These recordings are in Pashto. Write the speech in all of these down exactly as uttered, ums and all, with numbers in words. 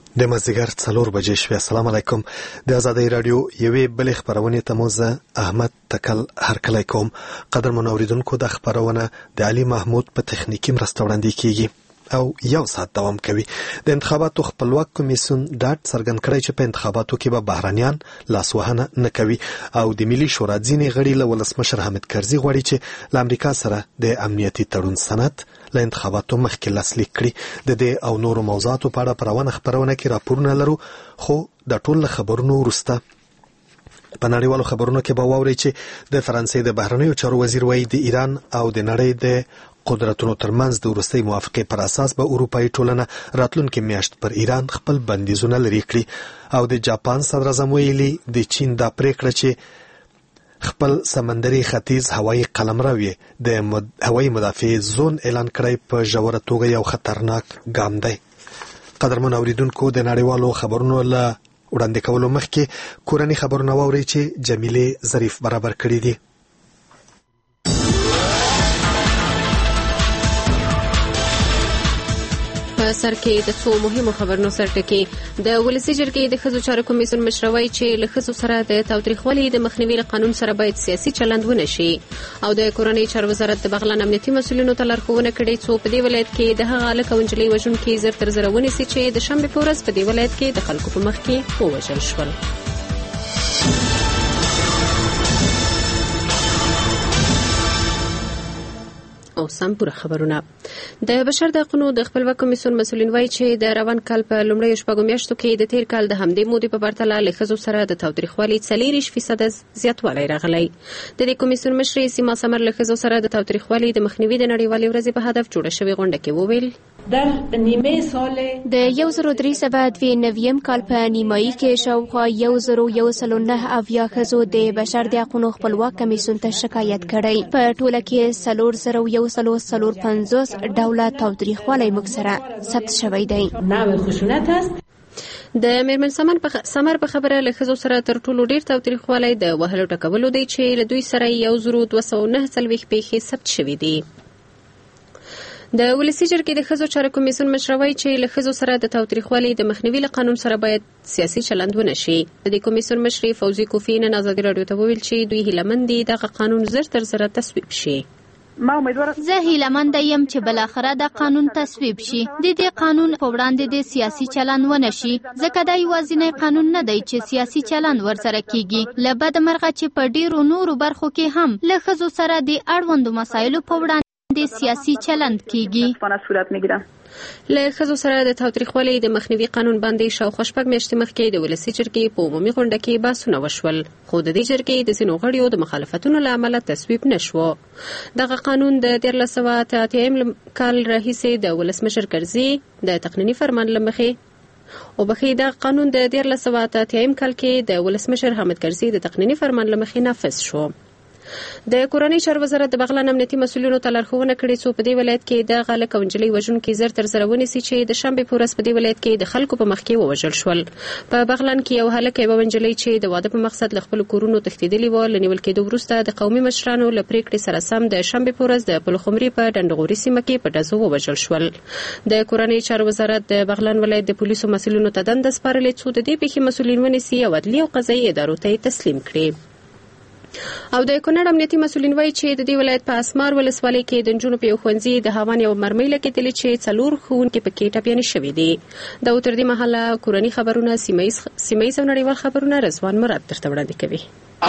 د مازدیګر څلور بجې شوې. السلام علیکم. د آزادۍ رادیو یوې بلې خبرونې ته مو زه احمد تکل هرکلی کوم. قدرمنو اوریدونکو، د خبرونه د علي محمود په تخنیکي مرسته وړاندې کیږي او یو ساعت دوام کوي. د انتخاباتو خپلواک کمیسیون ډاډ څرګند کړی چې په انتخاباتو کې به بهرنیان لاسوهنه نه کوي او د ملي شورا ځینې غړي له ولسمشر حامد کرزي غواړي چې له امریکا سره د امنیتي تړون سند له انتخاباتو مخکې لاسلیک کړي. د دې او نورو موضوعاتو په اړه په روانه خبرونه کې راپورونه لرو، خو د ټول خبرونو وروسته په نړیوالو خبرونو کې به واورئ چې د فرانسې د بهرنیو چارو وزیر وایي د ایران او د نړۍ د قدرتونو ترمنځ د وروستۍ موافقې پر اساس به اروپایي ټولنه راتلونکې میاشت پر ایران خپل بندیزونه لرې کړي. او د جاپان صدراعظم ویلي د چین دا پریکړه چې خپل سمندري ختیځ هوایي قلمرو د مد... هوایي مدافع زون اعلان کړی په ژوره توګه یو خطرناک ګام دی. قدرمن اوریدونکو، د نړیوالو خبرونو له وړاندې کولو مخکې کورني خبرونه واورئ چې جمیلې ظریف برابر کړي دي. په سر کې د څو مهمو خبرونو سرټکی. د ولسي جرګې د ښځو چارو کمیسیون مشر وایي چې له ښځو سره د تاوتریخوالي د مخنیوي له قانون سره باید سیاسي چلند ونه شي. او د کورنۍ چارو وزارت د بغلان امنیتي مسؤلینو ته لارښوونه کړې څو په دې ولایت کې د هغه هلک او نجلۍ وژونکي زر تر زره ونیسي چې د شنبې په ورځ په دې ولایت کې د خلکو په مخ کې ووژل شول. او سم پوره خبرونه. د بشر د حقوقو د خپلواک کمیسیون مسؤلین وایي چې د روان کال په لومړیو شپږو میاشتو کې د تیر کال د همدې مودې په پرتله له ښځو سره د تاوتریخوالي څلېرویشت فیصده زیاتوالی راغلی. د دې کمیسیون مشرې سیما سمر له ښځو سره د تاوتریخوالي د مخنیوي د نړیوالې ورځې په هدف جوړه شوې غونډه کې وویل در نیمه سال د یو زرو درې سوه دوه نویم کال په نیمایي کې شاوخوا یو زرو یو سلو نه اویا ښځو د بشر د حقوقو خپلواک کمیسیون ته شکایت کړی. په ټوله کې څلور زره یو سلو څلور پنځوس ډوله تاوتریخوالی موږ سره ثبت شوی دی. نوع خشونت است. د میرمن سمر په خبره له ښځو سره تر ټولو ډیر تاوتریخوالی د وهلو ټکولو دی چې له دوی سره یو زرو دوه سوه نهه څلوېښت پیښې ثبت شوې دي. د ولسي جرګې د ښځو چارو کمیسیون مشر وایي چې له ښځو سره د تاوتریخوالي د مخنیوي له قانون سره باید سیاسي چلند ونه شي. د دې کمیسیون مشرې فوزي کوفی نن ازادي راډیو ته وویل چې دوی هیلهمند دي دغه قانون زر تر زره تصویب شي. زه هیلهمند یم چې بلاخره دا قانون تصویب شي. د دې قانون په وړاندې د سیاسي چلند ونه شي، ځکه دا یوازینی قانون نه دی چې سیاسي چلند ورسره کیږي. له بده مرغه چې په ډیرو نورو برخو کې هم له ښځو سره د اړوندو مسایلو په وړاندې د سیاسي چلند کیږي. له ښځو سره د تاوتریخوالي د مخنیوي قانون باندې شاوخوا شپږ میاشتې مخکې د ولسي جرګې په عمومي غونډه کې بحثونه وشول، خو د دې جرګې د ځینو غړیو د مخالفتونو له امله تصویب نشو. دغه قانون د دیارلس سوه اته اتیا کال راهیسې د ولسمشر کرزي د تقنیني فرمان له مخې او بخې د قانون د دیارلس سوه اته اتیا کال کې د ولسمشر حامد کرزي د تقنیني فرمان له مخې نافذ شو. د کورنۍ چارو وزارت د بغلان امنیتي مسؤلینو ته لارښوونه کړې څو په دې ولایت کې د هلک او نجلۍ وژونکي زر تر زره ونیسي چې د شنبې په ورځ په دې ولایت کې د خلکو په مخ کې ووژل شول. په بغلان کې یو هلک او یوه نجلۍ چې د واده په مقصد له خپلو کورونو تښتېدلي وو، له نیول کېدو وروسته د قومي مشرانو له پرېکړې سره سم د شنبې په ورځ د پلخمري په ډنډغوري سیمه کې په ډزو ووژل شول. د کورنۍ چارو وزارت د بغلان ولایت د پولیسو مسؤلینو ته دنده سپارلې څو د دې پیښې مسؤلین ونیسي او عدلي او قضایي ادارو ته یې تسلیم کړي. او د کونړ امنیتي مسؤلین وایي چې د دې ولایت په اسمار ولسوالۍ کې د نجونو په یو ښوونځي د هاوان یوه مرمۍ لګېدلې چې څلور ښوونکي پکې ټپیانې شوي دي. دا تر دې مهاله کورني خبرونه، سیمه ییز او نړیوال خبرونه رضوان مراد درته وړاندې کوي.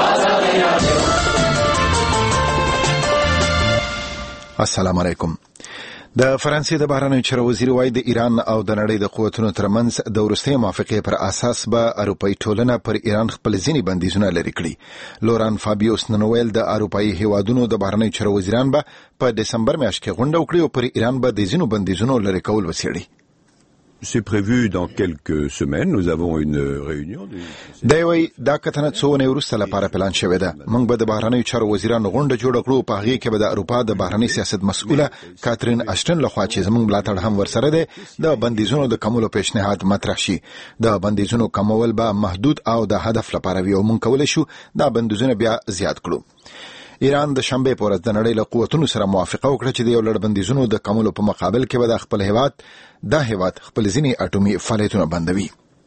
السلام علیکم. د فرانسې د بهرنیو چارو وزیر وایي د ایران او د نړۍ د قوتونو ترمنځ د وروستۍ موافقې پر اساس به اروپایي ټولنه پر ایران خپل ځینې بندیزونه لرې کړي. لوران فابیوس نن ویل د اروپایي هیوادونو د بهرنیو چارو وزیران به په دسمبر میاشت کې غونډه وکړي او پر ایران به د ځینو بندیزونو لرې کول وڅېړي. C'est prévu dans quelques semaines. Nous avons une réunion. دا وی دا کتنه څونه وروسته لپاره پلان شوی ده. موږ به د بهرنیو چارو وزیرانو غونډه جوړ کړو، په هغه کې به د اروپا د بهرنی سیاست مسؤله کاترین اشټن لخوا چې زموږ ملاتړ هم ورسره ده د بندیزونو د کمولو پیشنهاد مطرح شي. د بندیزونو کمول به محدود او د هدف لپاره وي او موږ کولای شو دا بندیزونه بیا زیات کړو. ایران د شنبه په ورځ د نړۍ له قوتونو سره موافقه وکړه چې د یو لړ بندیزونو د کمولو په مقابل کې به د خپل هیواد د هیواد خپل ځینی اټومي فعالیتونه بندوي.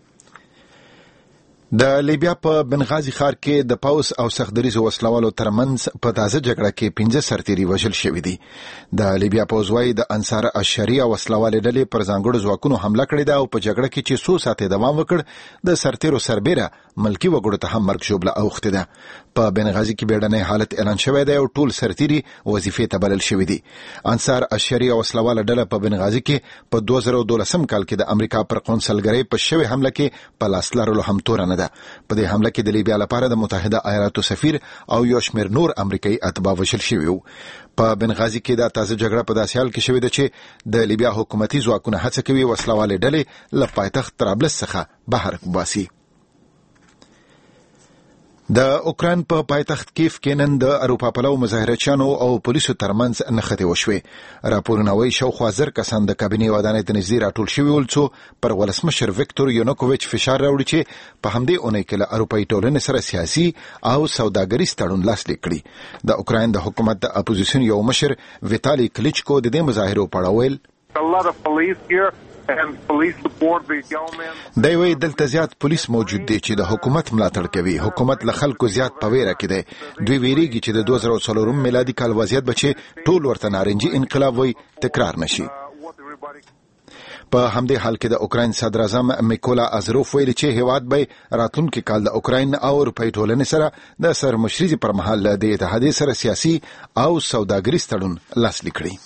د لیبیا په بنغازي ښار کې د پاوس او سختدریزو وسلوالو ترمنځ په تازه جګړه کې پنځه سرتیري وژل شوي دي. د لیبیا پوځ وايي د انصار الشریعه وسلوالې ډلې پر ځانګړو ځواکونو حمله کړې ده او په جګړه کې چې څو ساعتې دوام وکړ د سرتیرو سربیره ملکی وګړو ته هم مرګ ژوبله اوښتې ده. په بنغازي کې بیړنی حالت اعلان شوی دی او ټول سرتیري وظیفې ته بلل شوي دي. انصار الشریعه وسلواله ډله په بنغازي کې په دوه زره دولسم کال کې د امریکا پر قونسلګرۍ په شوې حمله کې په لاس لرلو هم توره نه ده. په دې حمله کې د لیبیا لپاره د متحده ایالاتو سفیر او یو شمېر نور امریکایي اتباع وژل شوي وو. په بنغازي کې د تازه جګړه په داسې حال کې شوې ده چې د لیبیا حکومتي ځواکونه هڅه کوي وسلوالې ډلې له پایتخت طرابلس څخه بهر وباسي. د اوکران په پایتخت کیف کې نن د اروپا پلو مظاهرچیانو او پولیسو ترمنځ نښتې وشوې. راپورونه وايي شاوخوا زر کسان د کابینې ودانۍ ته نږدې راټول شوي ول څو پر ولسمشر ویکتور یونوکوویچ فشار راوړي چې په همدې اونۍ کې له اروپایي ټولنې سره سیاسي او سوداګریز تړون لاسلیک کړي. د اوکران د حکومت د اپوزیسیون یو مشر ویتالي کلیچکو د دې مظاهرو په اړه ویل دی وی دلته زیات پولیس موجود دي چې د حکومت ملاتړ کوي. حکومت له خلکو زیات په ویره کې دی. دوی ویریږي چې د دوه زره څلورم میلادي کال وضعیت به چې ټول ورته نارنجي انقلاب وي تکرار نشي. په همدې حال کې د اوکران صدر اعظم میکولا ازروف ویلي چې هیواد به راتلونکي کال د اوکران او اروپایي ټولنې سره د سرمشرۍ پر مهال د اتحادیې سره سیاسي او سوداګریز تړون لاسلیک کړي.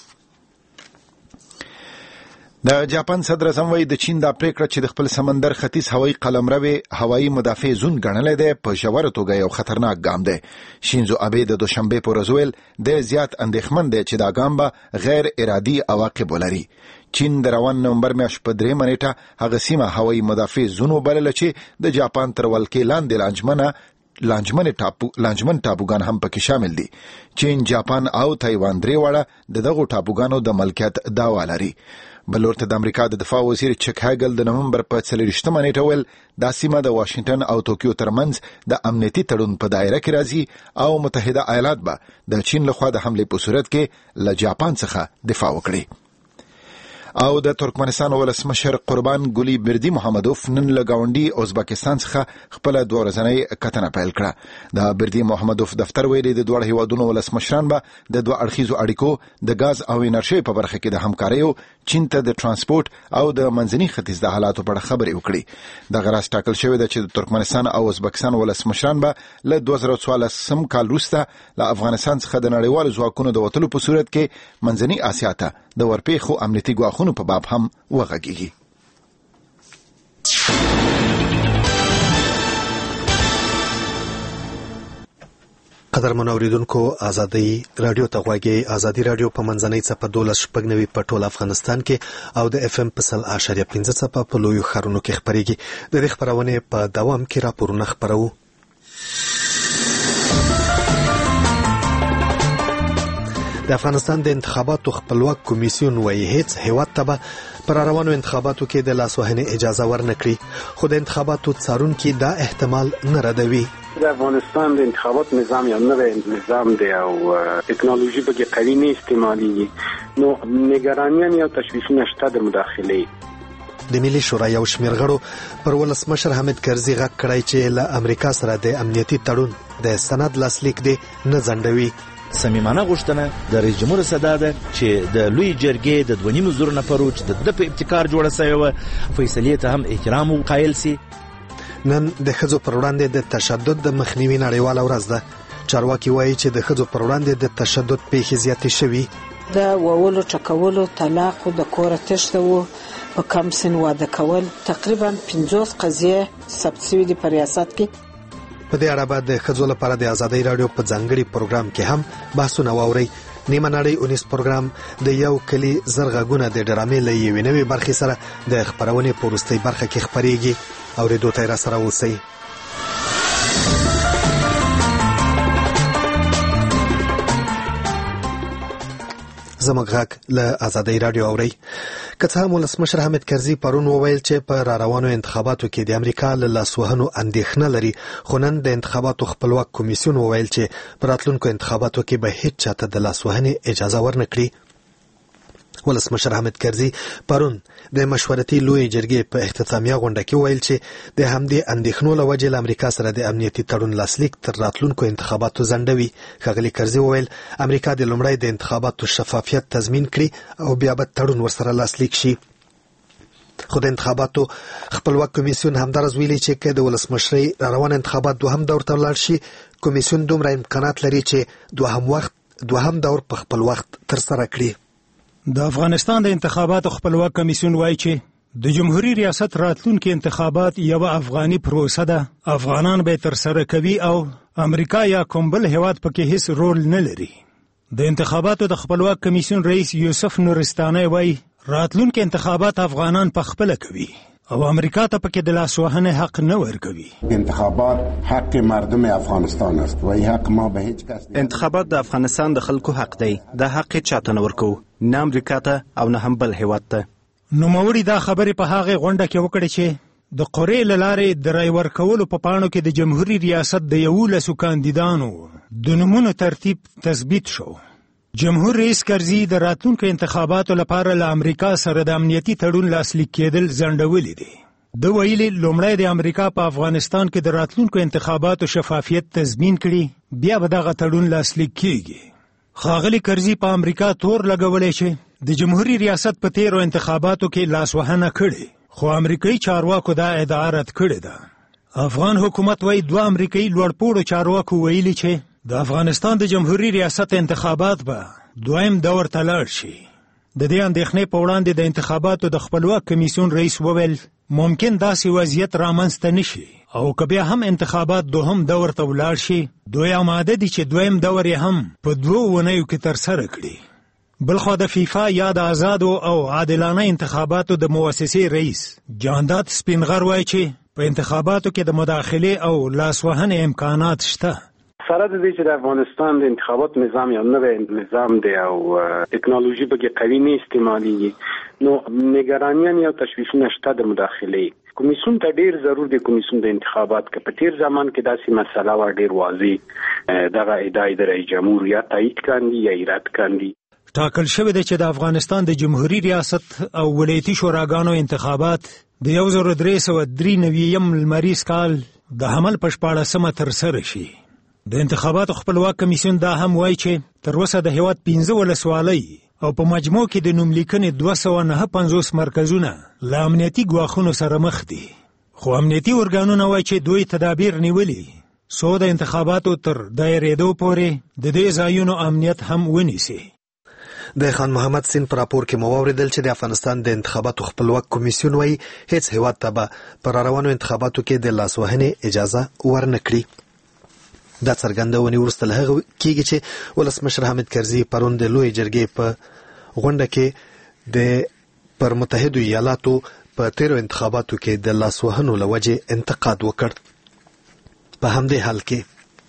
د جاپان صدر اعظم وایي د چین دا پریکړه چې د خپل سمندر ختیځ هوایي قلمرو هوایي مدافع زون ګڼلی دی په ژوره توګه یو خطرناک ګام دی. شینزو ابه د دوشنبه په ورځ ویل د زیات اندېښمن دی چې دا ګام به غیر ارادي عواقب ولري. چین د روان نومبر میاشت په درېیمه نیټه هغه سیمه هوایي مدافع زون وبلله چې د جاپان تر ولکې لاندې لانجمنه لانجمن ټاپو لانجمن ټاپوګان هم پکې شامل دي. چین، جاپان او تایوان درې واړه د دغو ټاپوګانو د ملکیت دعوا لري. بلورته د امریکا د دفاع وزیر چک هاګل د نومبر په څلوېښتمه نیټه ویل دا سیمه د واشنگټن او توکیو ترمنځ د امنیتي تړون په دایره کې راځي او متحده ایالات به د چین لخوا د حملې په صورت کې له جاپان څخه دفاع وکړي. او د ترکمنستان ولسمشر قربان ګلی بردی محمدوف نن له ګاونډي ازبکستان څخه خپل دوه ورځنۍ کتنه پیل کړه. د بردی محمدوف دفتر ویلي د دوه هیوادونو ولسمشران به د دوه اړخیزو اړیکو د غاز او انرژي په برخه کې د همکاریو چین ته د ترانسپورت او د منځني ختیځ د حالاتو په اړه خبرې وکړي. د غراس ټاکل شوی دی چې د ترکمنستان او ازبکستان ولسمشران به له دوه زره څوارلسم کال وروسته له افغانستان څخه د نړیوالو ځواکونو د وتلو په صورت کې منځني اسیا ته د ورپېښو امنیتي ګواښونو په باب هم وغږیږي. قدرمن اوریدونکو، ازادي رادیو ته غواړئ. ازادي رادیو په منځنۍ څپه دولس شپږ نوي په ټول افغانستان کې او د اف ام په سل اشاریه پنځه څپه په لویو ښارونو کې خپرېږي. د دې خپرونې په دوام کې راپورونه خپرو. د افغانستان د انتخاباتو خپلواک کمیسیون وايي هیڅ هیواد ته به پر روانو انتخاباتو کې د لاسوهنې اجازه ورنکړي، خو د انتخاباتو څارونکي دا احتمال نه ردوي. د افغانستان د انتخابات نظام یو نوی نظام دی او ټکنالوژي به کې قوي نه استعمالېږي، نو نگرانیان یا تشویشونه شته د مداخلې. د ملي شورا یو شمېر غړو پر ولسمشر حامد کرزي غږ کړی چې له امریکا سره د امنیتي تړون د سند لاسلیک دی نه ځنډوي. صمیمانه غوښتنه د رئیس جمهور صدا ده چې د لوی جرګې د دوه نیمو زرو نفرو چې د ده په ابتکار جوړه سوې وه فیصلې ته هم احترام قایل سي. نن د ښځو پر وړاندې د تشدد د مخنیوي نړیواله ورځ ده. چارواکي وایي چې د ښځو پر وړاندې د تشدد پیښې زیاتې شوي. د وولو چکولو، طلاق، د کوره تښتو، په کم سن واده کول، تقریبا پنځوس قضیې ثبت شوي دي په ریاست کې. په دې اړه به د ښځو لپاره د ازادۍ راډیو په ځانګړي پروګرام کې هم بحثونه واورئ. نیمه نړۍ اونیس پروګرام د یو کلی زر غږونه د ډرامې له یوې نوې برخې سره د خپرونې په وروستۍ برخه کې خپرېږي. اورېدو ته یې راسره اوسئ. زموږ غږ له ازادۍ راډیو اورئ. که څه هم ولسمشر حامد کرزي پرون وویل چې په را روانو انتخاباتو کې د امریکا له لاسوهنو اندېښنه لري، خو نن د انتخاباتو خپلواک کمیسیون وویل چې په راتلونکو انتخاباتو کې به هیڅ چاته د لاسوهنې اجازه ورنکړي. ولسمشر حامد کرزي پرون د مشورتي لوی جرګې په اختتامیه غونډه کې ویل چې د همدې اندېښنو له وجې له امریکا سره د امنیتي تړون لاسلیک تر راتلونکو انتخاباتو ځنډوي. ښاغلي کرزي وویل امریکا د لومړی د انتخاباتو شفافیت تضمین کړي او بیا به تړون ورسره لاسلیک شي. خو د انتخاباتو خپلواک کمیسیون همدارس ویلي چې که د ولسمشرۍ روان انتخابات دوهم دور ته ولاړ شي، کمیسیون دومره امکانات لري چې دوهم وخت دوهم دور په خپل وخت ترسره کړي. د افغانستان د انتخاباتو خپلواک کمیسیون وایي چې د جمهوریت ریاست راتلونکي انتخابات یوه افغاني پروسه ده. افغانان به ترسره کوي او امریکا یا کوم بل هیواد پکې هیڅ رول نه لري. د انتخاباتو د خپلواک کمیسیون رئیس یوسف نورستاني وایي راتلونکي انتخابات افغانان په خپله کوي او امریکا ته پکې د لاسوهنې حق نه ورکوي. انتخابات حق مردم افغانستان است و این حق ما به هیچ کس. انتخابات د افغانستان د خلکو حق دی، د حق چاته نه ورکو، نه امریکا ته او نه هم بل هیواد ته. نوموړي دا خبرې په هغه غونډه کې وکړې چې د قرې له لارې د رای ورکولو په پاڼو کې د جمهوریت ریاست د یولسو کاندیدانو د نومونو ترتیب تثبیت شو. جمهور رئیس کرزي د راتلونکو انتخاباتو لپاره له امریکا سره د امنیتي تړون لاسلیک کېدل ځنډولي دي. د ویلي لومړی د امریکا په افغانستان کې د راتلونکو انتخاباتو شفافیت تضمین کړي، بیا به دغه تړون لاسلیک کېږي. ښاغلي کرزي په امریکا تور لګولی چې د جمهوریت ریاست په تیرو انتخاباتو کې لاسوهنه کړې، خو امریکایي چارواکو دا ادعا رد کړې ده. افغان حکومت وایي دوه امریکایي لوړپوړو چارواکو ویلي چې د افغانستان د جمهوریت ریاست انتخابات به دویم دور ته لاړ شي. د دې اندېښنې په وړاندې د انتخاباتو د خپلواک کمیسیون رئیس وویل ممکن داسې وضعیت رامنځته نه شي او که بیا هم انتخابات دوهم دور ته ولاړ شي، دوی آماده دي چې دویم دور یې هم په دوو اونیو کې ترسره کړي. بلخوا د فیفا یا د آزادو او عادلانه انتخاباتو د مؤسسې رئیس جانداد سپینغر وایي چې په انتخاباتو کې د مداخلې او لاسوهنې امکانات شته. سره د دې چې د افغانستان د انتخابات نظام یو نوی نظام دی او ټکنالوژي به قوي نه استعمالېږي، نو نگرانیان یا تشویشونه شته د مداخلې. کمیسیون ته ډیر ضرور دی کمیسیون د انتخابات که په تیر زمان کې داسې مسله و ډیر واضح دغه ادعای د رئیس جمهور یا تایید کاندي یا رد کاندي. ټاکل شوی دی چې د افغانستان د جمهوریت ریاست او ولایتي شوراګانو انتخابات د یو زر درې سوه درې نوي لمریز کال د حمل په شپاړسمه ترسره شي. د انتخاباتو خپلواک کمیسیون دا هم وایي چې تر اوسه د هیواد پنځه ولسوالۍ او په مجموع کې د نوملیکنې دوه سوه نهه پنځوس مرکزونه له امنیتي ګواښونو سره مخ دي، خو امنیتي ارګانونه وایي چې دوی تدابیر نیولي څو د انتخاباتو تر دایرېدو پورې د دې ځایونو امنیت هم ونیسي. د خان محمد سین پر راپور کې مو واوریدل چې د افغانستان د انتخاباتو خپلواک کمیسیون وایي هیڅ هیواد ته به پر روانو انتخاباتو کې د لاسوهنې اجازه ورنکړي. دا څرګندونې وروسته له هغه کېږي چې ولسمشر حامد کرزي پرون د لوی جرګې په غونډه کې د پر متحدو ایالاتو په تیرو انتخاباتو کې د لاسوهنو له وجې انتقاد وکړ. په همدې حال کې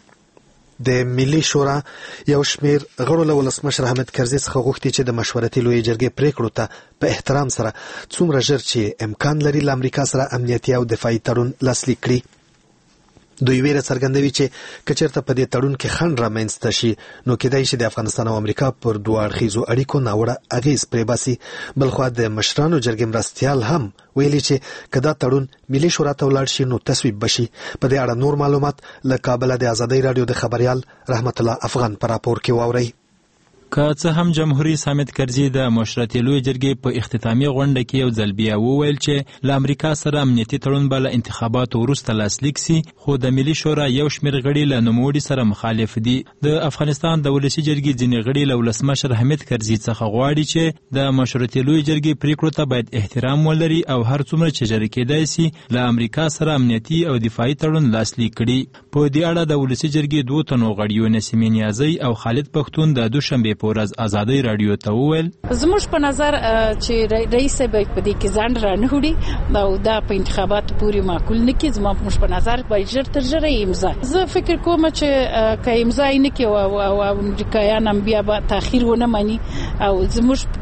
د ملي شورا یو شمېر غړو له ولسمشر حامد کرزي څخه غوښتي چې د مشورتي لوی جرګې پریکړو ته په احترام سره څومره ژر چې امکان لري له امریکا سره امنیتي او دفاعي تړون لاسلیک کړي. دوی ویره څرګندوي چې که چېرته په دې تړون کې خنډ رامنځته شي نو کېدای شي د افغانستان او امریکا پر دوه اړخیزو اړیکو ناوړه اغیز پرې باسي. بلخوا د مشرانو جرګې مرستیال هم ویلي چې که دا تړون ملي شورا ته ولاړ شي نو تصویب بشي. په دې اړه نور معلومات له کابله د ازادۍ راډیو د خبریال رحمت الله افغان په راپور کې واورئ. که څه هم جمهوریت حامد کرزي د مشورتي لوی جرګې په اختتامي غونډه کې یو ځل بیا وویل چې له امریکا سره امنیتي تړون به له انتخاباتو وروسته لاسلیک سي، خو د ملي شورا یو شمېر غړي له نوموړي سره مخالف دي. د افغانستان د ولسي جرګې ځینې غړي له ولسمشر حامد کرزي څخه غواړي چې د مشورتي لوی جرګې پریکړو ته باید احترام ولري او هر څومره چې ژر کېدای سي له امریکا سره امنیتي او دفاعي تړون لاسلیک کړي. په دې اړه د ولسي جرګې دوه تنو غړیو نسیمه نیازی او خالد پښتون د دوشنبه په ورځ ازادۍ راډیو ته وویل زموږ په نظر چې رئیس به په دې کې ځان رانه وړي او دا په انتخاباتو پورې معقول نه کې. زموږ په نظر باید ژر تر ژره امضا. زه فکر کوم چې که امضا یې نه کې او امریکایان هم بیا به تاخیر ونه مني او زموږ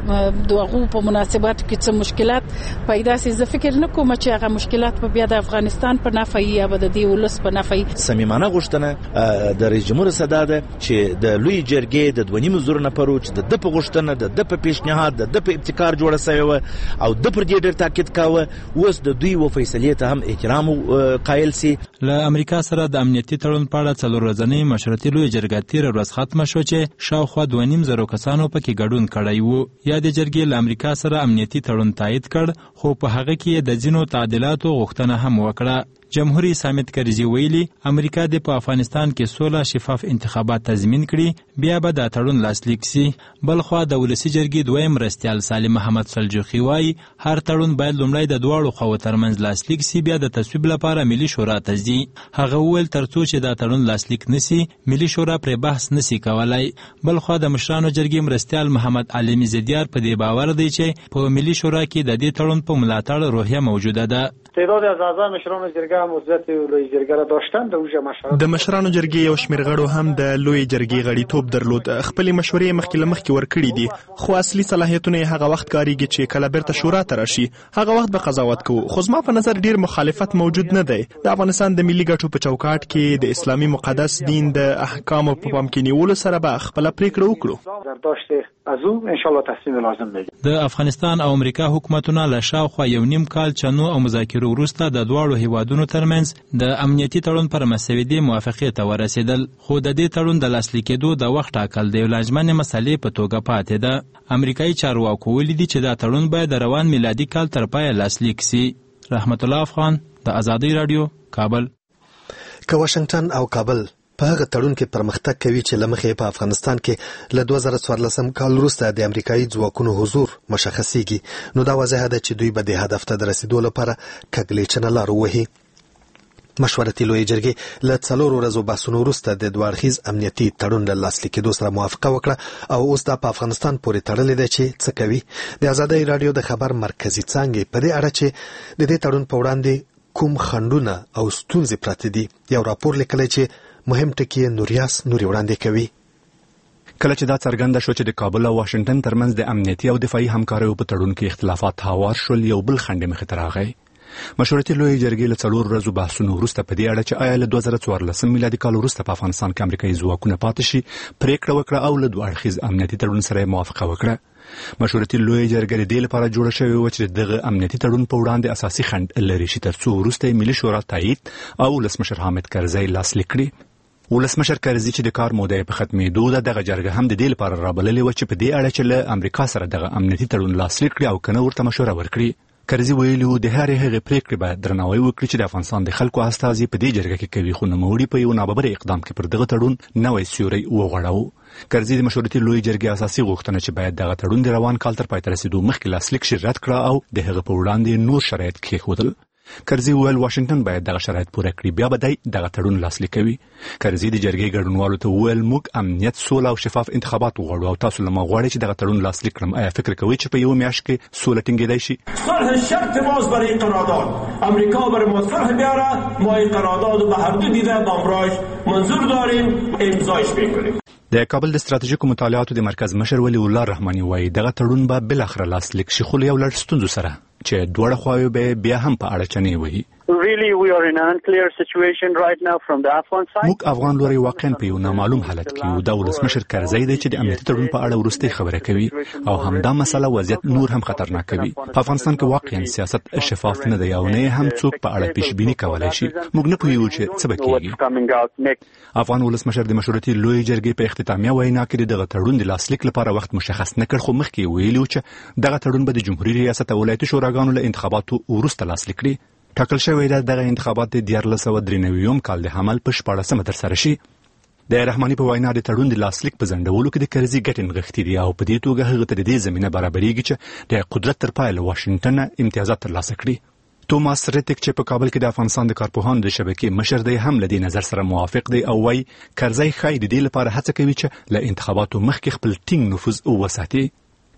دغه په مناسباتو کې څه مشکلات پیدا سي. زه فکر نه کوم چې هغه مشکلات په بیا د افغانستان په نفع یا د دې ولس په نفع. صمیمانه غوښتنه د رئیس جمهور صداده چې د لوی جرګې د دوه نیم زره نفرو چې د په غوښتنه د د په پیشنهاد د د په ابتکار جوړه شوی او د پر دې ډېر تاکید کاوه اوس د دوی و فیصلې ته هم احترام قائل سي. له امریکا سره د امنیتي تړون په اړه څلور ورځنۍ مشورتي لوی جرګه تېره ورځ ختمه شوه چې شاوخوا دوه نیم زره کسانو پکې ګډون کړی و. یا د جرګې له امریکا سره امنیتي تړون تایید کړ خو په هغه کې د ځینو تعدیلاتو غوښتنه هم وکړه. جمهوریت سامت کرزي ویلي امریکا د په افغانستان کې سوله شفاف انتخابات تضمین کړي بیا به د تړون لاسلیک سي. بلخوا د ولسي جرګې دویم مرستیال سالم محمد سلجوقي وایي هر تړون باید لومړی د دواړو خواو ترمنځ لاسلیک سي بیا د تصویب لپاره ملي شورا ته ځي. هغه وویل ترڅو چې دا تړون لاسلیک نسي ملي شورا پرې بحث نسي کولای. بلخوا د مشرانو جرګې مرستیال محمد علي زیدیار په دې باور دی چې په ملي شورا کې د دې تړون په ملاتړ روحیه موجوده ده. تعداد از اعضای مشران جرګه هم عضویت لوی جرګه را داشتند د اوجه مشورت د مشرانو جرګې یو شمېر غړو هم د لوی جرګې غړیتوب درلود. خپلې مشورې مخکې له مخکې ورکړي دي خو اصلي صلاحیتونه یې هغه وخت کاریږي چې کله بیرته شورا ته راشي هغه وخت به قضاوت کوو. خو زما په نظر ډیر مخالفت موجود نه دی. د افغانستان د ملي ګټو په چوکاټ کې د اسلامي مقدس دین د احکامو په پام کې نیولو سره به خپل پریکړه وکړو. برداشت از او ان شاء الله تصمیم لازم بگیریم. د افغانستان او امریکا حکومتونه له شاوخوا یو نیم کال چنو او مذاکرو وروسته د دواړو هیوادونو ترمنځ د امنیتي تړون پر مسودې موافقې ته ورسېدل خو د دې تړون د لاسلیکېدو د وخت ټاکل د یو لازمنې مسلې په توګه پاتې ده. امریکایي چارواکو ویلي دي چې دا تړون باید د روان میلادي کال تر پایه لاسلیک سي. رحمت الله افغان د ازادي رادیو کابل. که واشنگټن او کابل په هغه تړون کې پرمختګ کوي چې لمخې په افغانستان کې له دوه زره څوارلسم کال وروسته د امریکایي ځواکونو حضور مشخصيږي نو دا واضح ده چې دوی به د هدف ته د رسیدو لپاره کږلېچنه لار ووهي. مشورتي لوی جرګې له څلورو ورځو بحثونو وروسته د دوه اړخیز امنیتي تړون له لاسلیکېدو سره موافقه وکړه او اوس دا په افغانستان پورې تړلې ده چې څه کوي. د ازادۍ رادیو د خبر مرکزي څانګې په دې اړه چې د دې تړون په وړاندې کوم خنډونه او ستونزې پراته دي یو راپور لیکلی چې مهم ټکی نوریاس نوري وړاندې کوي. کله چې دا څرګنده شو چې د کابل او واشنگټن ترمنځ د امنیتي او دفاعي همکاریو په تړون کې اختلافات هوار شول یو بل خنډ مخې ته راغی. مشورتي لوی جرګې له څلور ورځو بحثونو وروسته په دې اړه چې آیا له دوه زره څوارلسم میلادي کال وروسته په افغانستان کې امریکایي ځواکونه پاتې شي پریکړه وکړه او له دوه اړخیز امنیتي تړون سره موافقه وکړه. مشورتي لوی جرګې د دې لپاره جوړه شوې و چې دغه امنیتي تړون په وړاندې اساسي خنډ لري چې ترڅو وروسته ملي شورا تایید او ولسمشر حامد کرزي لاسلیک کړي. ولسمشر کرزي چې د کار موده په ختمېدو ده دغه جرګه هم د دې لپاره رابللې و چې په دې اړه چې له امریکا سره دغه امنیتي تړون لاسلیک کړي او کنه ورته مشوره ورکړي. کرزي ویلي و د هرې هغې پریکړې باید درناوی وکړي چې د افغانستان د خلکو استازي په دې جرګه کې کوي خو نوموړي په یو ناببره اقدام کې پر دغه تړون نوی سیوری وغوړاوه. کرزي د مشورتي لوی جرګې اساسي غوښتنه چې باید دغه تړون د روان کال تر پای ته رسیدو مخکې لاسلیک شي رد کړه او د هغه په وړاندې نور شرایط کېښودل. کرزي وویل واشنگټن باید دغه شرایط پوره کړي بیا به دی دغه تړون لاسلیک کوي. کرزي د جرګې ګډونوالو ته وویل موږ امنیت سوله او شفاف انتخابات وغواړو او تاسو له ما غواړئ چې دغه تړون لاسلیک کړم. آیا فکر کوئ چې په یو میاشت کې سوله ټینګېدای شي؟ صلح شرط ماست برای قرارداد. امریکا برای ما صلح بیاره ما این قرارداد رو به هر دو دیده بامراش منظور داریم امضاش میکنیم. د کابل د ستراتیژیکو مطالعاتو د مرکز مشر ولی الله رحماني وایي دغه تړون به بالاخره لاسلیک شي خو له یو لړ ستونزو سره چې دواړه خواوې به بیا هم په اړه چنې وهي. Really, we are in an unclear situation right now from the Afghan side. موږ افغان لوري واقعا په یو نامعلوم حالت کې یو. د ولسمشر کرزي دی چې د امنیتي تړون په اړه وروستۍ خبره کوي او همدا مسله وضعیت نور هم خطرناک کوي. په افغانستان کې واقعا سیاست شفاف نه دی او نه هم څوک په اړه پیشبینی کولای شي. موږ نه پوهیږو چې څه به کیږي. افغان ولسمشر د مشورتي لوی جرګې په اختتامیه وینا کې دغه تړون د لاسلیک لپاره وخت مشخص نه کړ خو مخکې ویلي چې دغه تړون به د جمهوریت ریاست او ولایتي شوراګانو له انتخاباتو وروسته لاسلیک کړي. ټاکل شوی ده دغه انتخابات د دیارلس سوه درې نوي کال د حمل په شپاړسمه ترسره شي. د رحماني په وینا د تړون د لاسلیک په ځنډولو کې د کرزي ګټې نغښتې دي او په دې توګه هغه ته د دې زمینه برابرېږي چې د قدرت تر پایه له واشنګټن امتیازات ترلاسه کړي. توماس ریټیک چې په کابل کې د افغانستان د کارپوهانو د شبکې مشر دی هم له دې نظر سره موافق دی او وايي کرزي ښایي د دې لپاره هڅه کوي چې له انتخاباتو مخکې خپل ټینګ نفوذ وساتي.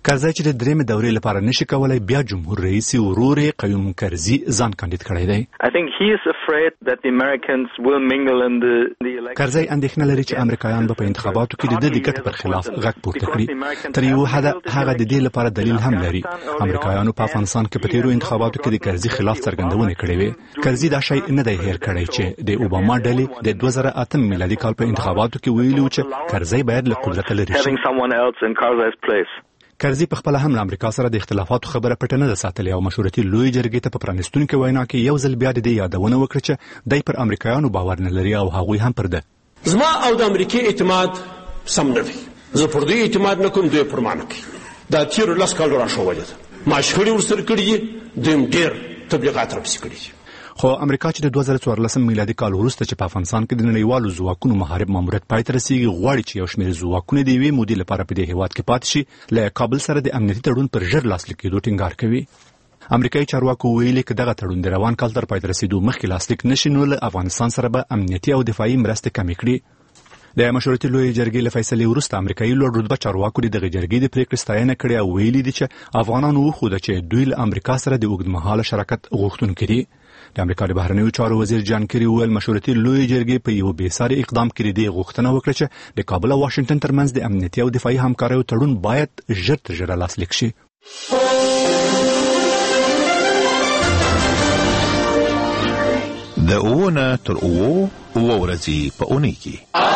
کرزی چې د درېمې دورې لپاره نشي کولای بیا جمهور رئیس ورور قیوم کرزی ځان کاندید کړی دی. I think he is afraid that the Americans will mingle in the the election. کرزی اندېښنه لري چې امریکایان به په انتخاباتو کې د دې ګټ پر خلاف غږ پورته کړي. تر یو حده هغه د دې لپاره دلیل هم لري. امریکایانو په افغانستان کې په تیرو انتخاباتو کې د کرزی خلاف څرګندونه کړې وې. کرزی دا شی نه دی هیر کړی چې د اوباما ډلې د دوه زره اته میلادي کال په انتخاباتو کې ویلي چې کرزی باید له قدرت لرې شي. کرزی په خپل هم له امریکا سره د اختلافاتو خبره پټه نه ده ساتلې او مشورتي لوی جرګې ته په پرانستونکو وینا کې یو ځل بیا د دې یادونه وکړه چې دای پر امریکایانو باور نه لري او هغوی هم پر ده. زما او د امریکای اعتماد سم نه دی. زه پر دوی اعتماد نه کوم، دوی پر ما نه کوي. دا تیرو لس کالو راښودلې ده. ما شخړې ورسره کړي دي، دوی هم ډېر تبلیغات راپسې کړي دي. خو امریکا چې د دوه زره څوارلسم میلادي کال وروسته چې په افغانستان کې د نړیوالو ځواکونو محارب ماموریت پای ته رسیږي غواړي چې یو شمېر ځواکونه د یوې مودې لپاره په دې هېواد کې پاتې شي، له کابل سره د امنیتي تړون پر ژر لاسلیک کېدو ټینګار کوي. امریکایي چارواکو ویلي که دغه تړون د روان کال تر پای ته رسېدو مخکې لاسلیک نشي نو له افغانستان سره به امنیتي او دفاعي مرستې کمې کړي. د مشورتي لوی جرګې له فیصلې وروسته امریکایي لوړ رتبه چارواکو د دغه جرګې د پریکړې ستاینه کړې او ویلي دي چې افغانانو وښوده چې دوی له امریکا سره د اوږدمهاله شراکت غوښتونکي دي. د امریکا د بهرنیو چارو وزیر جان کری وویل مشورتي لوی جرګې په یو بې ساري اقدام کې د دې غوښتنه وکړه چې د کابل او واشنګټن ترمنځ د امنیتي او دفاعي همکاریو تړون باید ژر تر ژره لاسلیک شي. د اووه نه تر اووه اووه ورځې په اونۍ کې